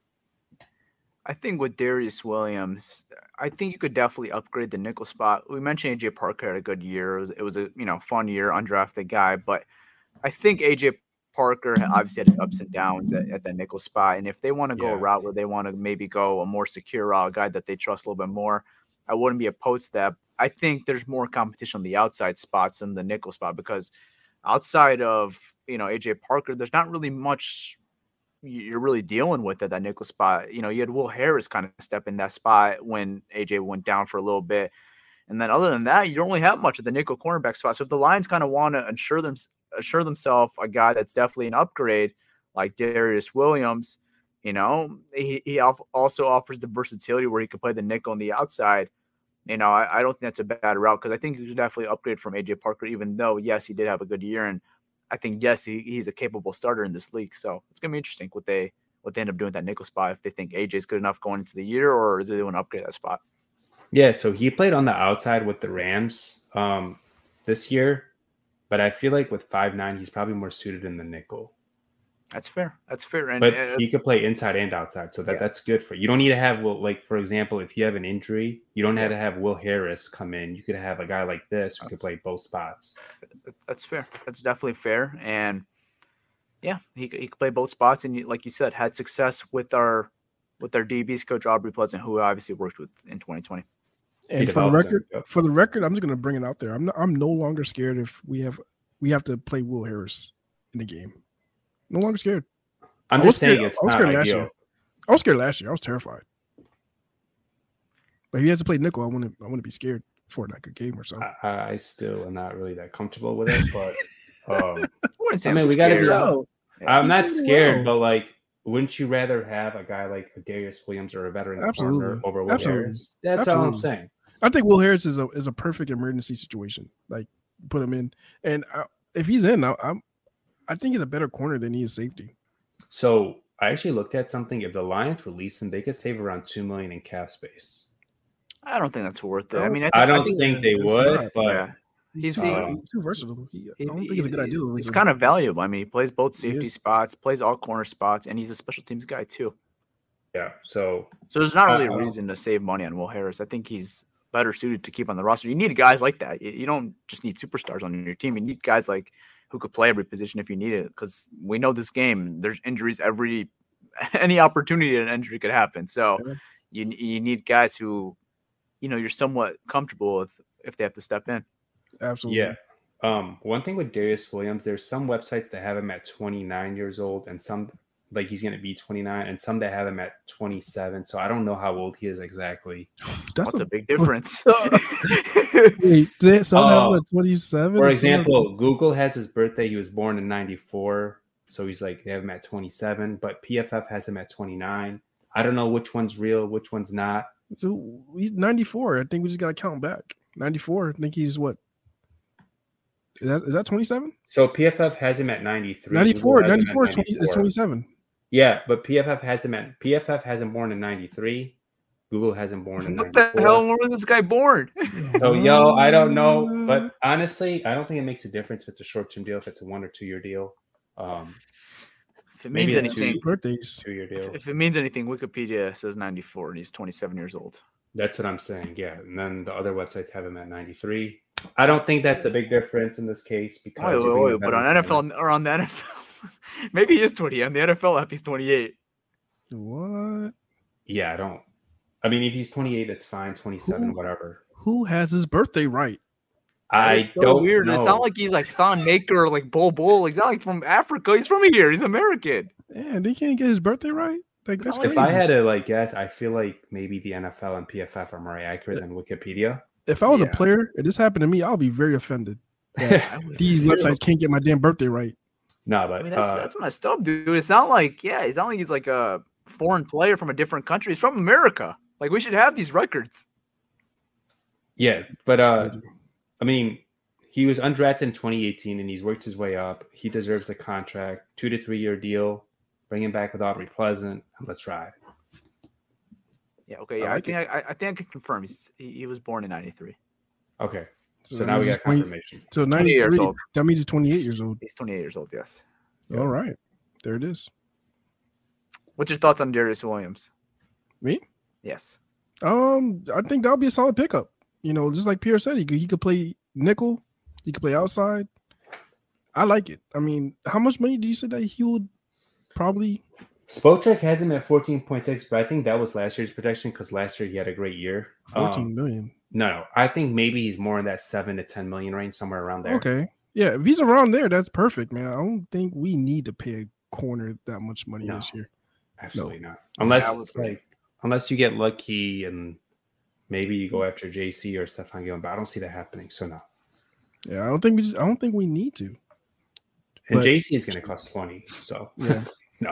I think with Darius Williams, I think you could definitely upgrade the nickel spot. We mentioned A J Parker had a good year. It was, it was a you know fun year, undrafted guy, but I think A J Parker obviously had his ups and downs at, at that nickel spot. And if they want to go Yeah. a route where they want to maybe go a more secure route, a guy that they trust a little bit more, I wouldn't be opposed to that. I think there's more competition on the outside spots than the nickel spot, because outside of you know A J Parker, there's not really much you're really dealing with at that nickel spot. You know, you had Will Harris kind of step in that spot when A J went down for a little bit. And then other than that, you don't really have much at the nickel cornerback spot. So if the Lions kind of want to ensure them, assure themselves a guy that's definitely an upgrade like Darius Williams, you know, he, he also offers the versatility where he can play the nickel on the outside. You know, I, I don't think that's a bad route, because I think you should definitely upgrade from A J Parker, even though, yes, he did have a good year. And I think, yes, he, he's a capable starter in this league. So it's going to be interesting what they what they end up doing at that nickel spot, if they think A J is good enough going into the year, or do they want to upgrade that spot? Yeah, so he played on the outside with the Rams um, this year, but I feel like with five nine, he's probably more suited in the nickel. That's fair. That's fair. And but uh, he could play inside and outside, so that, yeah. that's good for you. You don't need to have, well, like, for example, if you have an injury, you don't have to have Will Harris come in. You could have a guy like this who could play both spots. That's fair. That's definitely fair. And, yeah, he, he could play both spots. And, like you said, had success with our with our D Bs, Coach Aubrey Pleasant, who I obviously worked with in twenty twenty. And for the record, him. for the record, I'm just going to bring it out there. I'm not, I'm no longer scared if we have we have to play Will Harris in the game. No longer scared. I'm just saying it's not ideal. Last year. I was scared last year. I was terrified. But if he has to play nickel, I want to I want to be scared for like a game or so. I, I still am not really that comfortable with it, but um, I, I mean, we got to be. No. I'm not scared, well. but like, wouldn't you rather have a guy like a Darius Williams or a veteran corner over Will Absolutely. Harris? That's Absolutely. all I'm saying. I think Will Harris is a is a perfect emergency situation. Like, put him in, and I, if he's in, I, I'm I think he's a better corner than he is safety. So I actually looked at something. If the Lions release him, they could save around two million in cap space. I don't think that's worth it. I mean, I, th- I don't I think, think they would, not, but yeah. he's, he's, too, uh, he's too versatile. He, I don't he, think it's a good idea. He's kind of valuable. I mean, he plays both safety spots, plays all corner spots, and he's a special teams guy too. Yeah. So, so there's not really uh, a reason to save money on Will Harris. I think he's better suited to keep on the roster. You need guys like that. You, you don't just need superstars on your team. You need guys like who could play every position if you need it, because we know this game, there's injuries every any opportunity an injury could happen. So yeah. you you need guys who, you know, you're somewhat comfortable with if they have to step in. Absolutely. Yeah. Um, one thing with Darius Williams, there's some websites that have him at twenty-nine years old and some like he's going to be twenty-nine, and some that have him at twenty-seven. So I don't know how old he is exactly. That's, That's a, a big difference. Wait, some uh, have him at twenty-seven. For example, Google has his birthday. He was born in ninety-four, so he's like they have him at twenty-seven. But P F F has him at twenty-nine. I don't know which one's real, which one's not. So he's ninety-four. I think we just got to count back. ninety-four. I think he's what? Is that is that twenty-seven? So P F F has him at ninety-three. ninety-four. ninety-four is twenty, is twenty-seven. Yeah, but P F F has him at P F F has him born in ninety-three. Google has him born in what ninety-four. The hell? When was this guy born? So yo, I don't know, but honestly, I don't think it makes a difference if it's a short-term deal, if it's a one or two-year deal. Um, if it means anything, two, birthdays. Two-year deal. If it means anything, Wikipedia says ninety-four, and he's twenty-seven years old. That's what I'm saying. Yeah, and then the other websites have him at ninety-three. I don't think that's a big difference in this case because. Wait, wait, wait, but on N F L or on the N F L, maybe he is twenty. On the N F L app, he's twenty-eight. What? Yeah, I don't. I mean, if he's twenty-eight, that's fine. twenty-seven, who, whatever. Who has his birthday right? I so don't weird. know. It's not like he's like Thon Maker or like Bol Bol. He's not like from Africa. He's from here. He's American. Yeah, they can't get his birthday right. Like that's if crazy. I had to like guess, I feel like maybe the N F L and P F F are more accurate than Wikipedia. If I was yeah. a player and this happened to me, I'll be very offended. That these websites can't get my damn birthday right. No, but I mean, that's, uh, that's messed up, dude. It's not like yeah, it's not like he's like a foreign player from a different country. He's from America. Like we should have these records. Yeah, but uh, I mean, he was undrafted in twenty eighteen and he's worked his way up. He deserves the contract, two to three year deal. Bring him back with Aubrey Pleasant, and let's ride. Yeah, okay. Yeah, I, like I think I, I think I can confirm he's, he, he was born in ninety-three. Okay, so, so now we got twenty, confirmation. So ninety-three, that means he's twenty-eight years old. He's twenty-eight years old. Yes. All right, there it is. What's your thoughts on Darius Williams? Me? Yes. Um, I think that'll be a solid pickup. You know, just like Pierre said, he could, he could play nickel, he could play outside. I like it. I mean, how much money do you say that he would probably? Spotrac has him at fourteen point six, but I think that was last year's projection because last year he had a great year. Fourteen um, million. No, no, I think maybe he's more in that seven to ten million range, somewhere around there. Okay, yeah, if he's around there, that's perfect, man. I don't think we need to pay a corner that much money no, this year. Absolutely no. not, unless yeah, it's like unless you get lucky and maybe you go after J C or Stephon Gilmore, but I don't see that happening. So no. Yeah, I don't think we just. I don't think we need to. And J C is going to cost twenty, so yeah, no.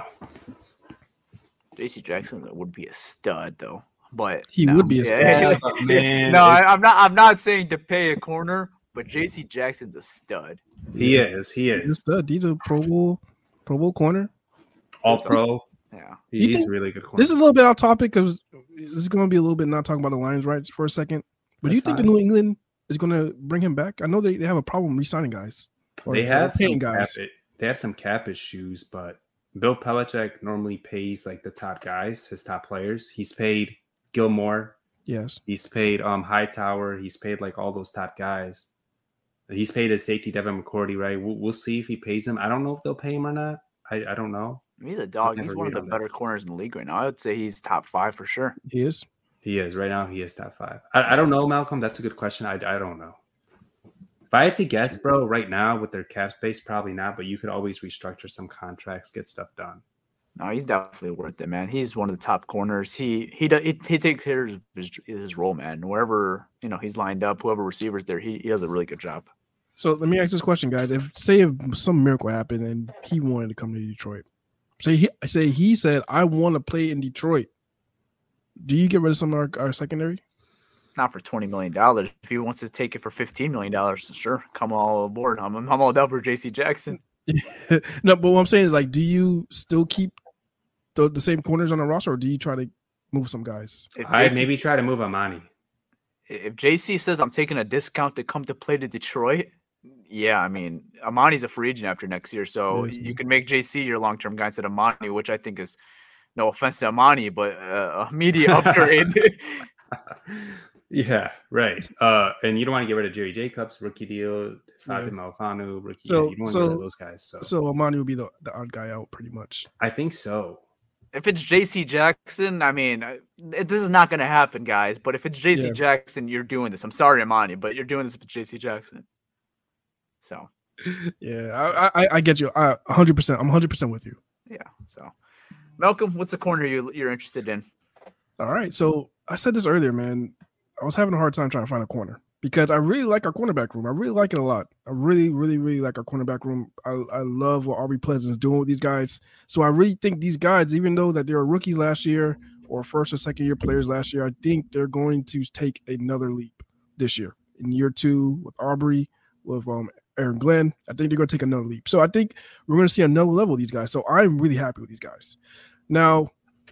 J C Jackson would be a stud, though. But he no. would be a stud. Yeah, but man, no, I, I'm not. I'm not saying to pay a corner, but J C Jackson's a stud. He yeah. is. He is He's a stud. He's a Pro Bowl, Pro Bowl corner, All Pro. Yeah, he's think, really good corner. This is a little bit off topic because this is going to be a little bit not talking about the Lions right for a second. But That's do you think fine. the New England is going to bring him back? I know they, they have a problem re-signing guys. Or they have paying guys. Cap, they have some cap issues, but Bill Belichick normally pays like the top guys, his top players. He's paid Gilmore. Yes. He's paid um Hightower. He's paid like all those top guys. He's paid his safety Devin McCourty, right? We'll, we'll see if he pays him. I don't know if they'll pay him or not. I, I don't know. He's a dog. He's one of the on better that. corners in the league right now. I would say he's top five for sure. He is. He is. Right now, he is top five. I, I don't know, Malcolm. That's a good question. I, I don't know. If I had to guess, bro, right now with their cap space, probably not. But you could always restructure some contracts, get stuff done. No, he's definitely worth it, man. He's one of the top corners. He he he, he takes care of his, his role, man. Wherever you know he's lined up, whoever receiver's there, he, he does a really good job. So let me ask this question, guys. If say if some miracle happened and he wanted to come to Detroit, say he say he said, "I want to play in Detroit." Do you get rid of some of our, our secondary? Not for twenty million dollars. If he wants to take it for fifteen million dollars, sure, come all aboard. I'm I'm all down for J C Jackson. No, but what I'm saying is, like, do you still keep the, the same corners on the roster, or do you try to move some guys? I maybe try to move Amani. If J C says I'm taking a discount to come to play to Detroit, yeah, I mean, Amani's a free agent after next year, so yes, you can make J C your long-term guy instead of Amani, which I think is, no offense to Amani, but uh, a media upgrade. Yeah, right. Uh, and you don't want to get rid of Jerry Jacobs, rookie deal, Fatima yeah. Alfanu, rookie so, deal. You don't want so, to get rid of those guys. So, so Amani will be the, the odd guy out pretty much. I think so. If it's J C Jackson, I mean, it, this is not going to happen, guys. But if it's J C yeah. Jackson, you're doing this. I'm sorry, Amani, but you're doing this with J C Jackson. So, yeah, I, I, I get you. I one hundred percent. I'm one hundred percent with you. Yeah. So, Malcolm, what's the corner you, you're interested in? All right. So I said this earlier, man. I was having a hard time trying to find a corner because I really like our cornerback room. I really like it a lot. I really, really, really like our cornerback room. I, I love what Aubrey Pleasant is doing with these guys. So I really think these guys, even though that they were rookies last year or first or second year players last year, I think they're going to take another leap this year. In year two with Aubrey, with um, Aaron Glenn, I think they're going to take another leap. So I think we're going to see another level of these guys. So I'm really happy with these guys. Now,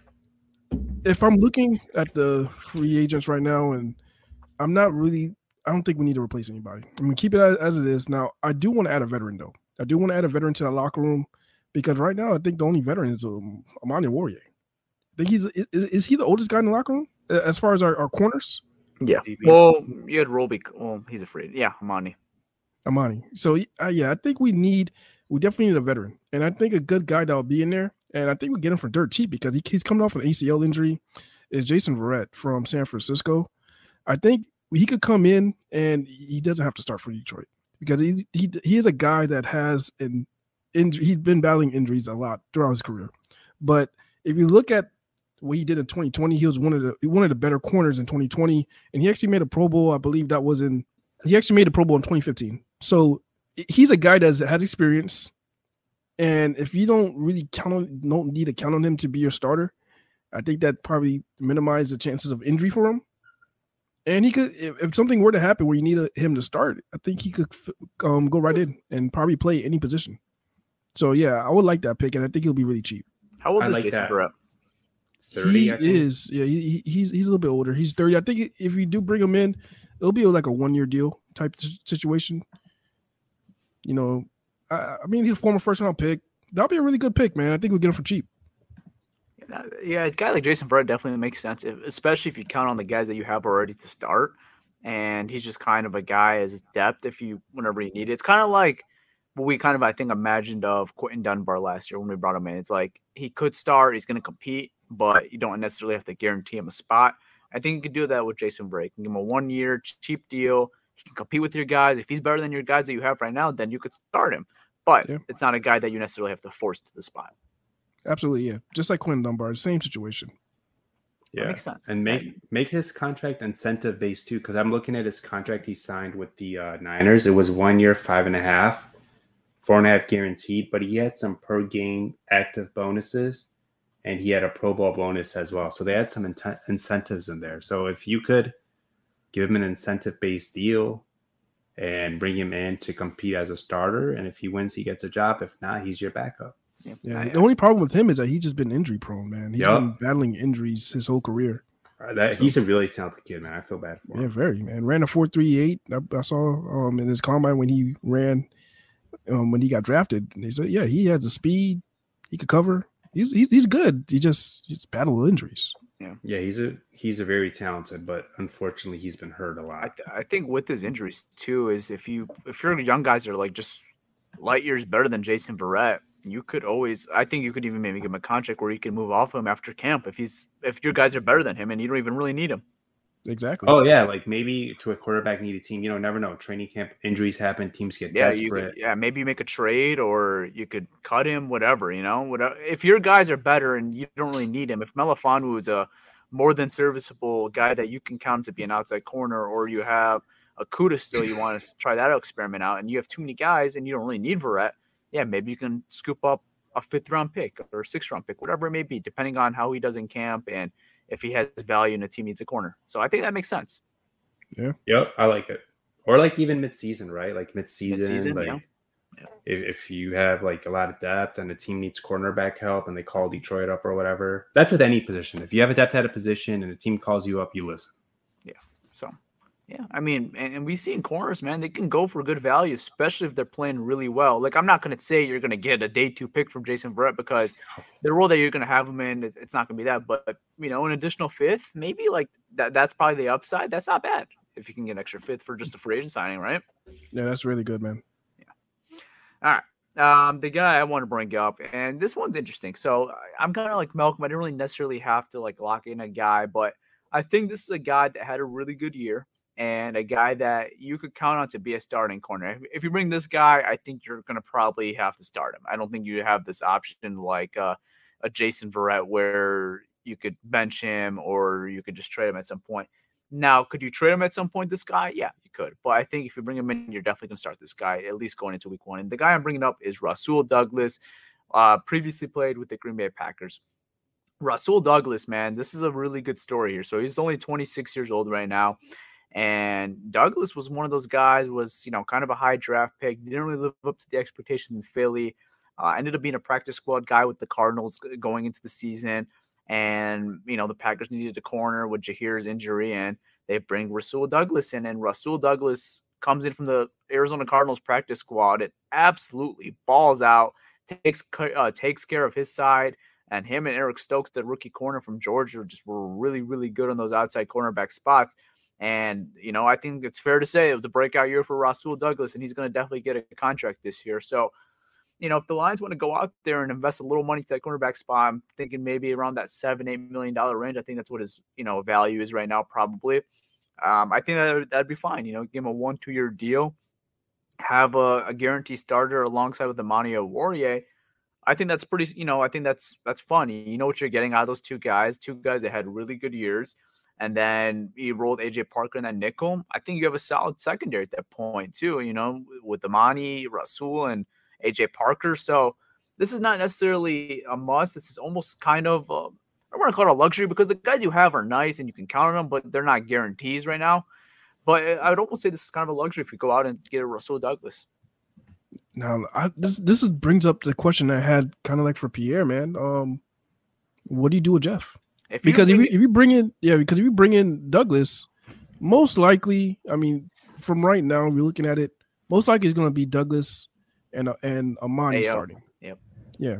if I'm looking at the free agents right now, and I'm not really, I don't think we need to replace anybody. I'm going to keep it as, as it is. Now, I do want to add a veteran, though. I do want to add a veteran to the locker room because right now I think the only veteran is um, Amani Warrior. I think he's is, is he the oldest guy in the locker room as far as our, our corners? Yeah. Well, you had Roby. Well, he's afraid. Yeah, Amani. Amani. So, uh, yeah, I think we need, we definitely need a veteran. And I think a good guy that will be in there, and I think we get him for dirt cheap because he, he's coming off an A C L injury, is Jason Verrett from San Francisco. I think he could come in and he doesn't have to start for Detroit because he he, he is a guy that has an injury. He's been battling injuries a lot throughout his career. But if you look at what he did in twenty twenty, he was one of the one of the better corners in twenty twenty, and he actually made a Pro Bowl. I believe that was in he actually made a Pro Bowl in twenty fifteen. So he's a guy that has experience, and if you don't really count on, don't need to count on him to be your starter, I think that probably minimizes the chances of injury for him. And he could, if, if something were to happen where you need a, him to start, I think he could um, go right in and probably play any position. So yeah, I would like that pick, and I think he'll be really cheap. How old I is like Jason that. Verrett? thirty, He I think. is, yeah, he, he's he's a little bit older. He's thirty. I think if you do bring him in, it'll be like a one year deal type situation. You know, I, I mean, he's a former first round pick. That'll be a really good pick, man. I think we'll get him for cheap. Yeah, a guy like Jason Verrett definitely makes sense, if, especially if you count on the guys that you have already to start. And he's just kind of a guy as depth if you whenever you need it. It's kind of like what we kind of I think imagined of Quentin Dunbar last year when we brought him in. It's like he could start, he's going to compete, but you don't necessarily have to guarantee him a spot. I think you could do that with Jason Verrett. You can give him a one year cheap deal. He can compete with your guys. If he's better than your guys that you have right now, then you could start him. But Yeah. it's not a guy that you necessarily have to force to the spot. Absolutely, yeah. Just like Quentin Dunbar, same situation. Yeah, makes sense. And make make his contract incentive based too, because I'm looking at his contract he signed with the uh, Niners. It was one year, five and a half, four and a half guaranteed, but he had some per game active bonuses, and he had a Pro Bowl bonus as well. So they had some in- incentives in there. So if you could give him an incentive based deal and bring him in to compete as a starter, and if he wins, he gets a job. If not, he's your backup. Yeah, Yeah. I- The only problem with him is that he's just been injury prone, man. He's Yup. been battling injuries his whole career. Uh, that, he's a really talented kid, man. I feel bad for him. Yeah, very, man. Ran a four three eight. I, I saw um in his combine when he ran um when he got drafted. And he said, yeah, he has the speed. He could cover. He's he's, he's good. He just he's battled injuries. Yeah, he's a he's a very talented, but unfortunately, he's been hurt a lot. I, th- I think with his injuries too is if you if your young guys are like just light years better than Jason Verrett, you could always I think you could even maybe give him a contract where you can move off him after camp if he's if your guys are better than him and you don't even really need him. Exactly. Oh yeah, like maybe to a quarterback needed team. You know, never know. Training camp injuries happen. Teams get Yeah, you desperate. could, yeah, maybe you make a trade or you could cut him, whatever, you know. Whatever. If your guys are better and you don't really need him, if Melifonwu is a more than serviceable guy that you can count to be an outside corner, or you have a Kuda still, you want to try that experiment out, and you have too many guys and you don't really need Verrett, yeah, maybe you can scoop up a fifth round pick or a sixth round pick, whatever it may be, depending on how he does in camp and if he has value and the team needs a corner. So I think that makes sense. Yep, I like it. Or like even mid-season, right? Like mid-season, Mid-season, like yeah. Yeah. If, if you have like a lot of depth and the team needs cornerback help and they call Detroit up or whatever, that's with any position. If you have a depth at a position and the team calls you up, you listen. Yeah. So, yeah, I mean, and, and we see in corners, man, they can go for good value, especially if they're playing really well. Like, I'm not going to say you're going to get a day two pick from Jason Verrett because the role that you're going to have him in, it, it's not going to be that. But, you know, an additional fifth, maybe like that. That's probably the upside. That's not bad if you can get an extra fifth for just a free agent signing, right? Yeah, that's really good, man. All right. Um, the guy I want to bring up, and this one's interesting. So I'm kind of like Malcolm. I didn't really necessarily have to like lock in a guy, but I think this is a guy that had a really good year and a guy that you could count on to be a starting corner. If, if you bring this guy, I think you're going to probably have to start him. I don't think you have this option like uh, a Jason Verrett where you could bench him or you could just trade him at some point. Now, could you trade him at some point, this guy? Yeah, you could. But I think if you bring him in, you're definitely going to start this guy, at least going into week one. And the guy I'm bringing up is Rasul Douglas, uh, previously played with the Green Bay Packers. Rasul Douglas, man, this is a really good story here. So he's only twenty-six years old right now. And Douglas was one of those guys, was, you know, kind of a high draft pick. Didn't really live up to the expectations in Philly. Uh, ended up being a practice squad guy with the Cardinals going into the season. And, you know, the Packers needed a corner with Jahir's injury, and they bring Rasul Douglas in. And Rasul Douglas comes in from the Arizona Cardinals practice squad and absolutely balls out, takes uh, takes care of his side. And him and Eric Stokes, the rookie corner from Georgia, just were really, really good on those outside cornerback spots. And, you know, I think it's fair to say it was a breakout year for Rasul Douglas, and he's going to definitely get a contract this year. So, you know, if the Lions want to go out there and invest a little money to that cornerback spot, I'm thinking maybe around that seven, eight million dollar range. I think that's what his, you know, value is right now, probably. Um, I think that that'd be fine. You know, give him a one, two year deal, have a, a guaranteed starter alongside with Amani Oruwariye. I think that's pretty, you know, I think that's that's fun. You know what you're getting out of those two guys, two guys that had really good years. And then you rolled A J Parker in that nickel. I think you have a solid secondary at that point, too, you know, with Amani, Rasul, and A J Parker. So this is not necessarily a must. This is almost kind of, uh, I want to call it a luxury, because the guys you have are nice and you can count on them, but they're not guarantees right now. But I would almost say this is kind of a luxury if you go out and get a Rasul Douglas. Now, I, this this is, brings up the question I had kind of like for Pierre, man. Um, what do you do with Jeff? If because if you, if you bring in, yeah, because if you bring in Douglas, most likely, I mean, from right now, we're looking at it, most likely it's going to be Douglas and and Amani Ayo. starting. Yep. Yeah.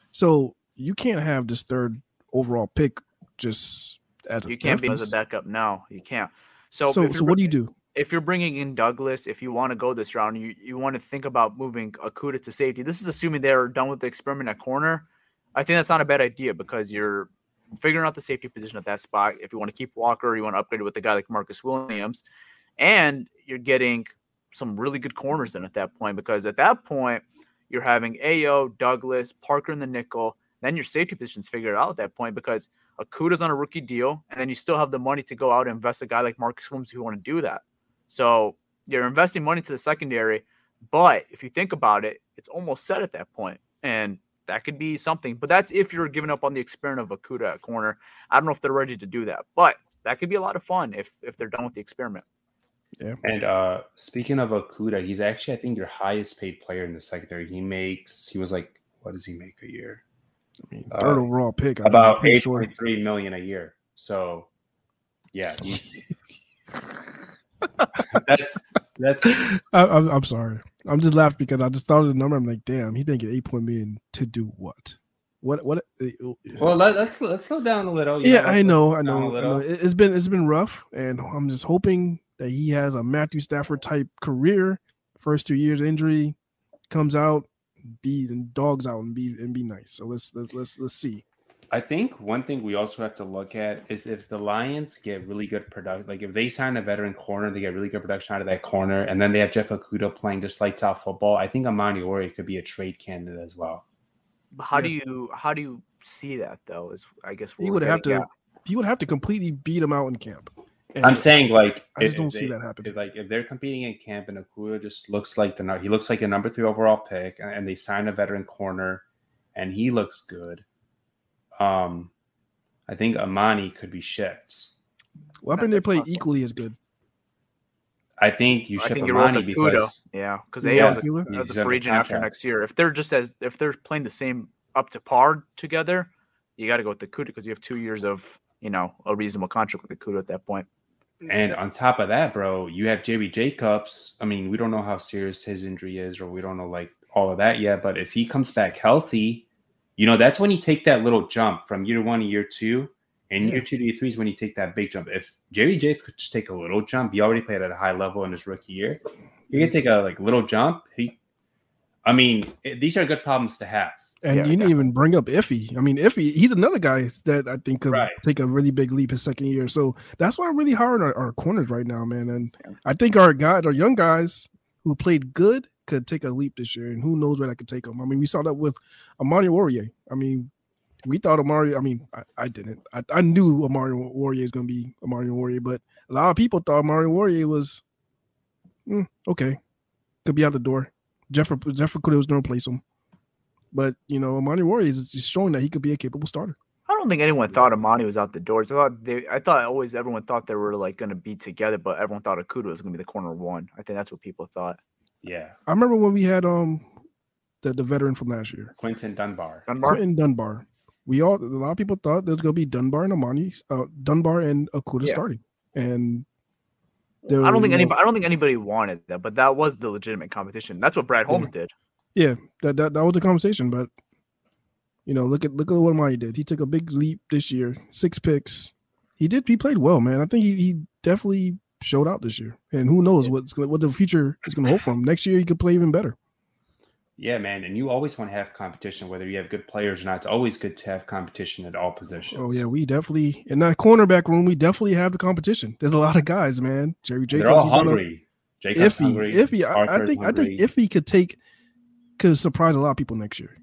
So you can't have this third overall pick just as a you can't preference. be as a backup. No, you can't. So so, so what do you do? If you're bringing in Douglas, if you want to go this round, you, you want to think about moving Okudah to safety. This is assuming they're done with the experiment at corner. I think that's not a bad idea, because you're figuring out the safety position at that spot. If you want to keep Walker, you want to upgrade it with a guy like Marcus Williams, and you're getting some really good corners then at that point, because at that point you're having Ayo, Douglas, Parker in the nickel. Then your safety position's figured out at that point, because Okudah's on a rookie deal, and then you still have the money to go out and invest a guy like Marcus Williams if you want to do that. So you're investing money to the secondary, but if you think about it, it's almost set at that point, and that could be something. But that's if you're giving up on the experiment of Okudah at corner. I don't know if they're ready to do that, but that could be a lot of fun if if they're done with the experiment. Yeah. And uh, speaking of Okudah, he's actually, I think, your highest paid player in the secondary. He makes, he was like, what does he make a year? I mean, third uh, overall pick. I about eight point three million a year. So, yeah. He, that's that's. I, I'm I'm sorry. I'm just laughing because I just thought of the number. I'm like, damn, he didn't get eight point million to do what? What what? Well, let, let's let's slow down a little. Yeah, know, I know, I know, I know. It's been it's been rough, and I'm just hoping that he has a Matthew Stafford type career. First two years injury, comes out, be and dogs out and be and be nice. So let's let's let's, let's see. I think one thing we also have to look at is if the Lions get really good production, like if they sign a veteran corner, they get really good production out of that corner, and then they have Jeff Okudah playing just lights out football. I think Amani Oruwariye could be a trade candidate as well. How yeah. do you how do you see that though? Is I guess he would have to at. he would have to completely beat him out in camp. And I'm saying like I just don't see they, that happen. If, like if they're competing in camp and Okudah just looks like the he looks like a number three overall pick, and, and they sign a veteran corner, and he looks good. Um, I think Amani could be shipped. Well, I think they play possible. equally as good. I think you ship Amani because yeah, because Ayo yeah, is a, a free agent after next year. If they're just as if they're playing the same up to par together, you got to go with the Okudah because you have two years of you know a reasonable contract with the Okudah at that point. And on top of that, bro, you have J B Jacobs. I mean, we don't know how serious his injury is, or we don't know like all of that yet. But if he comes back healthy, you know, that's when you take that little jump from year one to year two. And year two to year three is when you take that big jump. If J B Jacobs could just take a little jump, he already played at a high level in his rookie year. You can take a like little jump. He, I mean, it, these are good problems to have. And yeah, you didn't even bring up Iffy. I mean, Iffy, he's another guy that I think could right. take a really big leap his second year. So that's why I'm really hard on our, our corners right now, man. And I think our guys, our young guys who played good could take a leap this year. And who knows where that could take them. I mean, we saw that with Amani Oruwariye. I mean, We thought Amari. I mean, I, I didn't. I, I knew Amari Warrior is going to be Amari Warrior, but a lot of people thought Amari Warrior was mm, okay. Could be out the door. Jeffrey Jeffrey Okudah was going to replace him, but you know, Amari Warrior is just showing that he could be a capable starter. I don't think anyone thought Amani was out the doors. I thought they. I thought always everyone thought they were like going to be together, but everyone thought Okudah was going to be the corner one. I think that's what people thought. Yeah, I remember when we had um the, the veteran from last year, Quinton Dunbar. Dunbar. Quentin Dunbar. We all a lot of people thought there was going to be Dunbar and Amani, uh, Dunbar and Okudah Yeah. starting, and I don't think you know, anybody. I don't think anybody wanted that, but that was the legitimate competition. That's what Brad Holmes did. Yeah, that, that that was the conversation, but you know, look at look at what Amani did. He took a big leap this year, six picks. He did. He played well, man. I think he, he definitely showed out this year, and who knows what's gonna, what the future is going to hold for him. Next year, he could play even better. Yeah, man, and you always want to have competition, whether you have good players or not. It's always good to have competition at all positions. Oh yeah, we definitely in that cornerback room. We definitely have the competition. There's a lot of guys, man. Jerry Jacobs, they're all he brought up- hungry. Jacobs Iffy, hungry. Iffy. I, I Arthur's think hungry. I think Iffy could take could surprise a lot of people next year.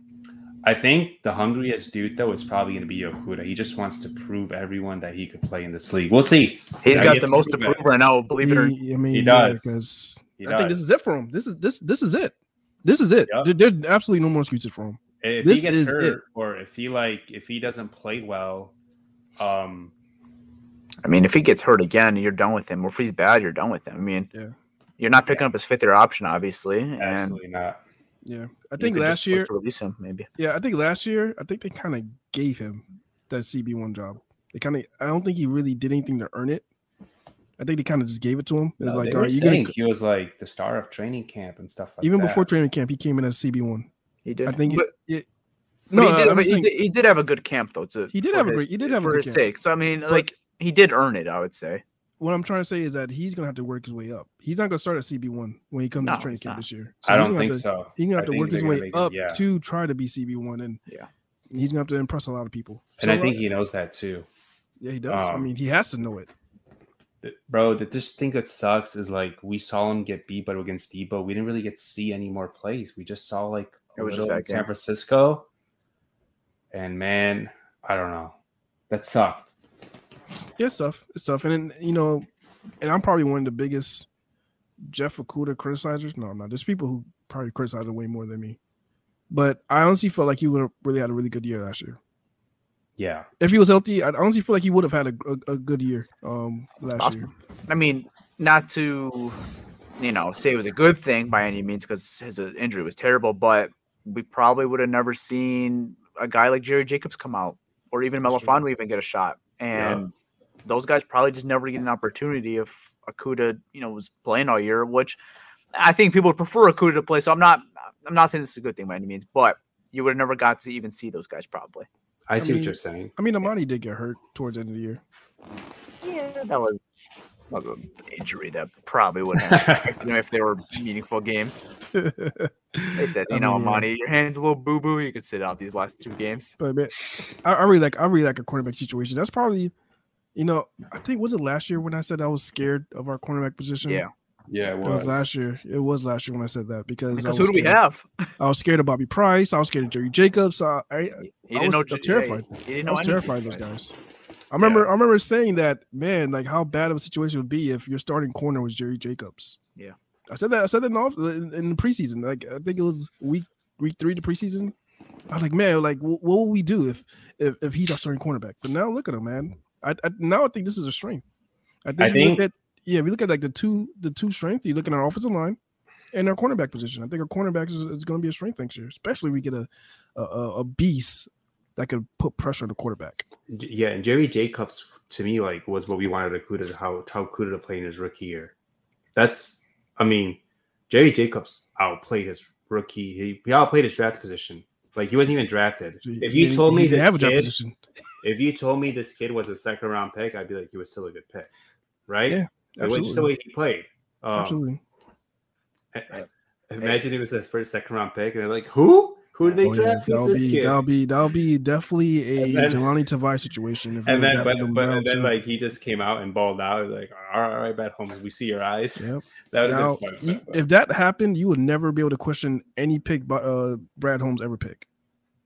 I think the hungriest dude though is probably going to be Okudah. He just wants to prove everyone that he could play in this league. We'll see. He's Yeah, got he the has most to prove prove right now. Believe it or not. He, I mean, He yeah, does. because He I think does. this is it for him. This is this this is it. This is it. Yep. There, there's absolutely no more excuses for him. If This he gets is hurt it. or if he like if he doesn't play well, um, I mean, if he gets hurt again, you're done with him. Or if he's bad, you're done with him. I mean, Yeah. you're not picking up his fifth year option, obviously. And absolutely not. Yeah, I you think could last just look year. to release him, maybe. Yeah, I think last year. I think they kind of gave him that C B one job. They kind of. I don't think he really did anything to earn it. I think they kind of just gave it to him. It was No, like, they all were right, you saying gonna he was like the star of training camp and stuff like even that. before training camp, he came in as C B one. He did. I think. But, it, it, but no, he, did, I'm but he, saying, did, he did have a good camp, though. To, He did for have a his- great- he did have a for good his camp. sake. So, I mean, like, he did earn it, I would say. what I'm trying to say is that he's gonna have to work his way up. He's not gonna start at C B one when he comes No, to training he's camp not. this year. I he's don't gonna think have to, so. He's gonna have I to think work his they're gonna way make it- up yeah. to try to be C B one, and Yeah. he's gonna have to impress a lot of people. And So, I think uh, he knows that too. yeah, he does. I um, mean, he has to know it. Th- Bro, the just thing that sucks is like we saw him get beat, but against Debo, we didn't really get to see any more plays. We just saw like a It was just little that in San game. Francisco, and man, I don't know, that sucked. Yeah, it's tough. It's tough, and then, you know, and I'm probably one of the biggest Jeff Okudah criticizers. No, I'm not. There's people who probably criticize him way more than me, but I honestly felt like he would have really had a really good year last year. Yeah, If he was healthy, I honestly feel like he would have had a, a, a good year um last Possible. year. I mean, not to, you know, say it was a good thing by any means because his uh, injury was terrible, but we probably would have never seen a guy like Jerry Jacobs come out or even That's true. Melifonwu even get a shot. And those guys probably just never get an opportunity if Okudah, you know, was playing all year, which I think people would prefer Okudah to play. So I'm not, I'm not saying this is a good thing by any means, but you would have never got to even see those guys probably. I see mean- what you're saying. I mean, Amani did get hurt towards the end of the year. Yeah, that was, that was an injury that probably would have affected them if they were meaningful games. They said, you I know, mean, yeah. Amani, your hand's a little boo boo. You could sit out these last two games. But man, I, I really like I really like a cornerback situation. That's probably, you know, I think was it last year when I said I was scared of our cornerback position? Yeah. Yeah, it That was was last year. It was last year when I said that because, I Because was who do we scared. have? I was scared of Bobby Price. I was scared of Jerry Jacobs. I, I, He I didn't was know. uh, terrified. Yeah, he didn't I know was any terrified of of these those guys. I remember I remember saying that, man, like how bad of a situation it would be if your starting corner was Jerry Jacobs. Yeah. I said that I said that in, off, in, in the preseason. Like I think it was week week three of the preseason. I was like, man, like what, what would we do if, if if he's our starting cornerback? But now look at him, man. I, I now I think this is a strength. I think, I you think- look at yeah, we look at like the two the two strength. You look at our offensive line and our cornerback position. I think our cornerback is, is going to be a strength next year, especially if we get a a, a beast that could put pressure on the quarterback. J- Yeah, and Jerry Jacobs to me like was what we wanted Okudah to how how Okudah to play in his rookie year. That's I mean, Jerry Jacobs outplayed his rookie. He, he outplayed his draft position. Like he wasn't even drafted. If He you didn't- told he me didn't this have a draft kid, position. if you told me this kid was a second round pick, I'd be like, he was still a good pick, right? Yeah, Like, just the absolutely. way he played. Um, Absolutely. I- Imagine it was his first second round pick, and they're like, "Who? Who did they Oh, yeah, draft? that'll Who's this be kid?" that'll be that'll be definitely a And then- Jelani Tavai situation. If And it then, was but, happening but round and then, two. like he just came out and balled out. Like, all right, all right, Bad Holmes, we see your eyes. Yep. That would Now, have been fun. you- if that happened, you would never be able to question any pick by uh, Brad Holmes ever pick.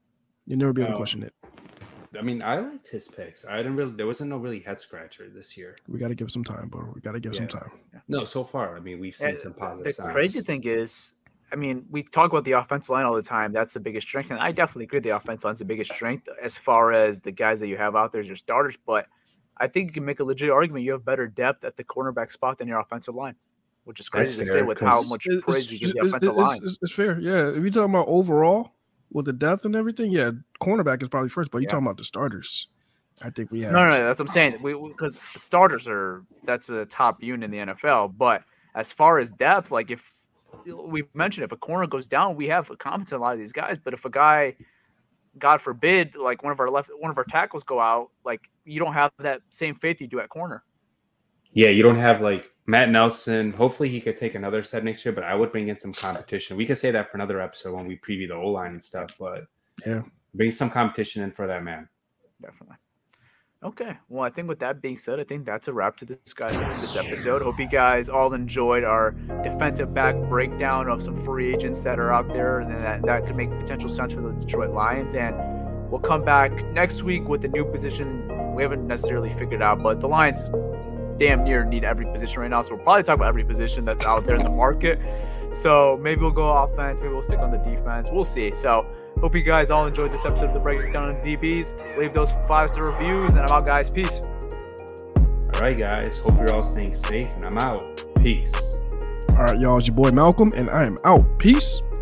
You'll never be able No. to question it. I mean, I liked his picks. I didn't really. There wasn't no really head scratcher this year. We got to give some time, bro. We got to give Yeah. some time. No, so far, I mean, we've seen And some positive the signs. crazy thing is, I mean, we talk about the offensive line all the time. That's the biggest strength. And I definitely agree the offensive line's the biggest strength as far as the guys that you have out there as your starters. But I think you can make a legit argument you have better depth at the cornerback spot than your offensive line, which is crazy That's to say fair, with how 'cause much It's- praise you give the it's- offensive it's- line. It's, it's fair. Yeah. If you're talking about overall with the depth and everything, yeah, cornerback is probably first, but you're Yeah. talking about the starters. I think we have. No, no, no, that's what I'm saying. We because the starters are that's a top unit in the N F L. But as far as depth, like if we mentioned, if a corner goes down, we have a confidence in a lot of these guys. But if a guy, God forbid, like one of our left, one of our tackles go out, like you don't have that same faith you do at corner. Yeah, you don't have like Matt Nelson. Hopefully, he could take another set next year. But I would bring in some competition. We could say that for another episode when we preview the O line and stuff. But Yeah. bring some competition in for that man. Definitely. Okay. Well, I think with that being said, I think that's a wrap to this guys this episode. Hope you guys all enjoyed our defensive back breakdown of some free agents that are out there and that, that could make potential sense for the Detroit Lions. And we'll come back next week with a new position we haven't necessarily figured out, but the Lions damn near need every position right now. So we'll probably talk about every position that's out there in the market. So maybe we'll go offense, maybe we'll stick on the defense. We'll see. So hope you guys all enjoyed this episode of the Breakdown of D Bs. Leave those five-star reviews, and I'm out, guys. Peace. All right, guys. Hope you're all staying safe, and I'm out. Peace. All right, y'all. It's your boy Malcolm, and I am out. Peace.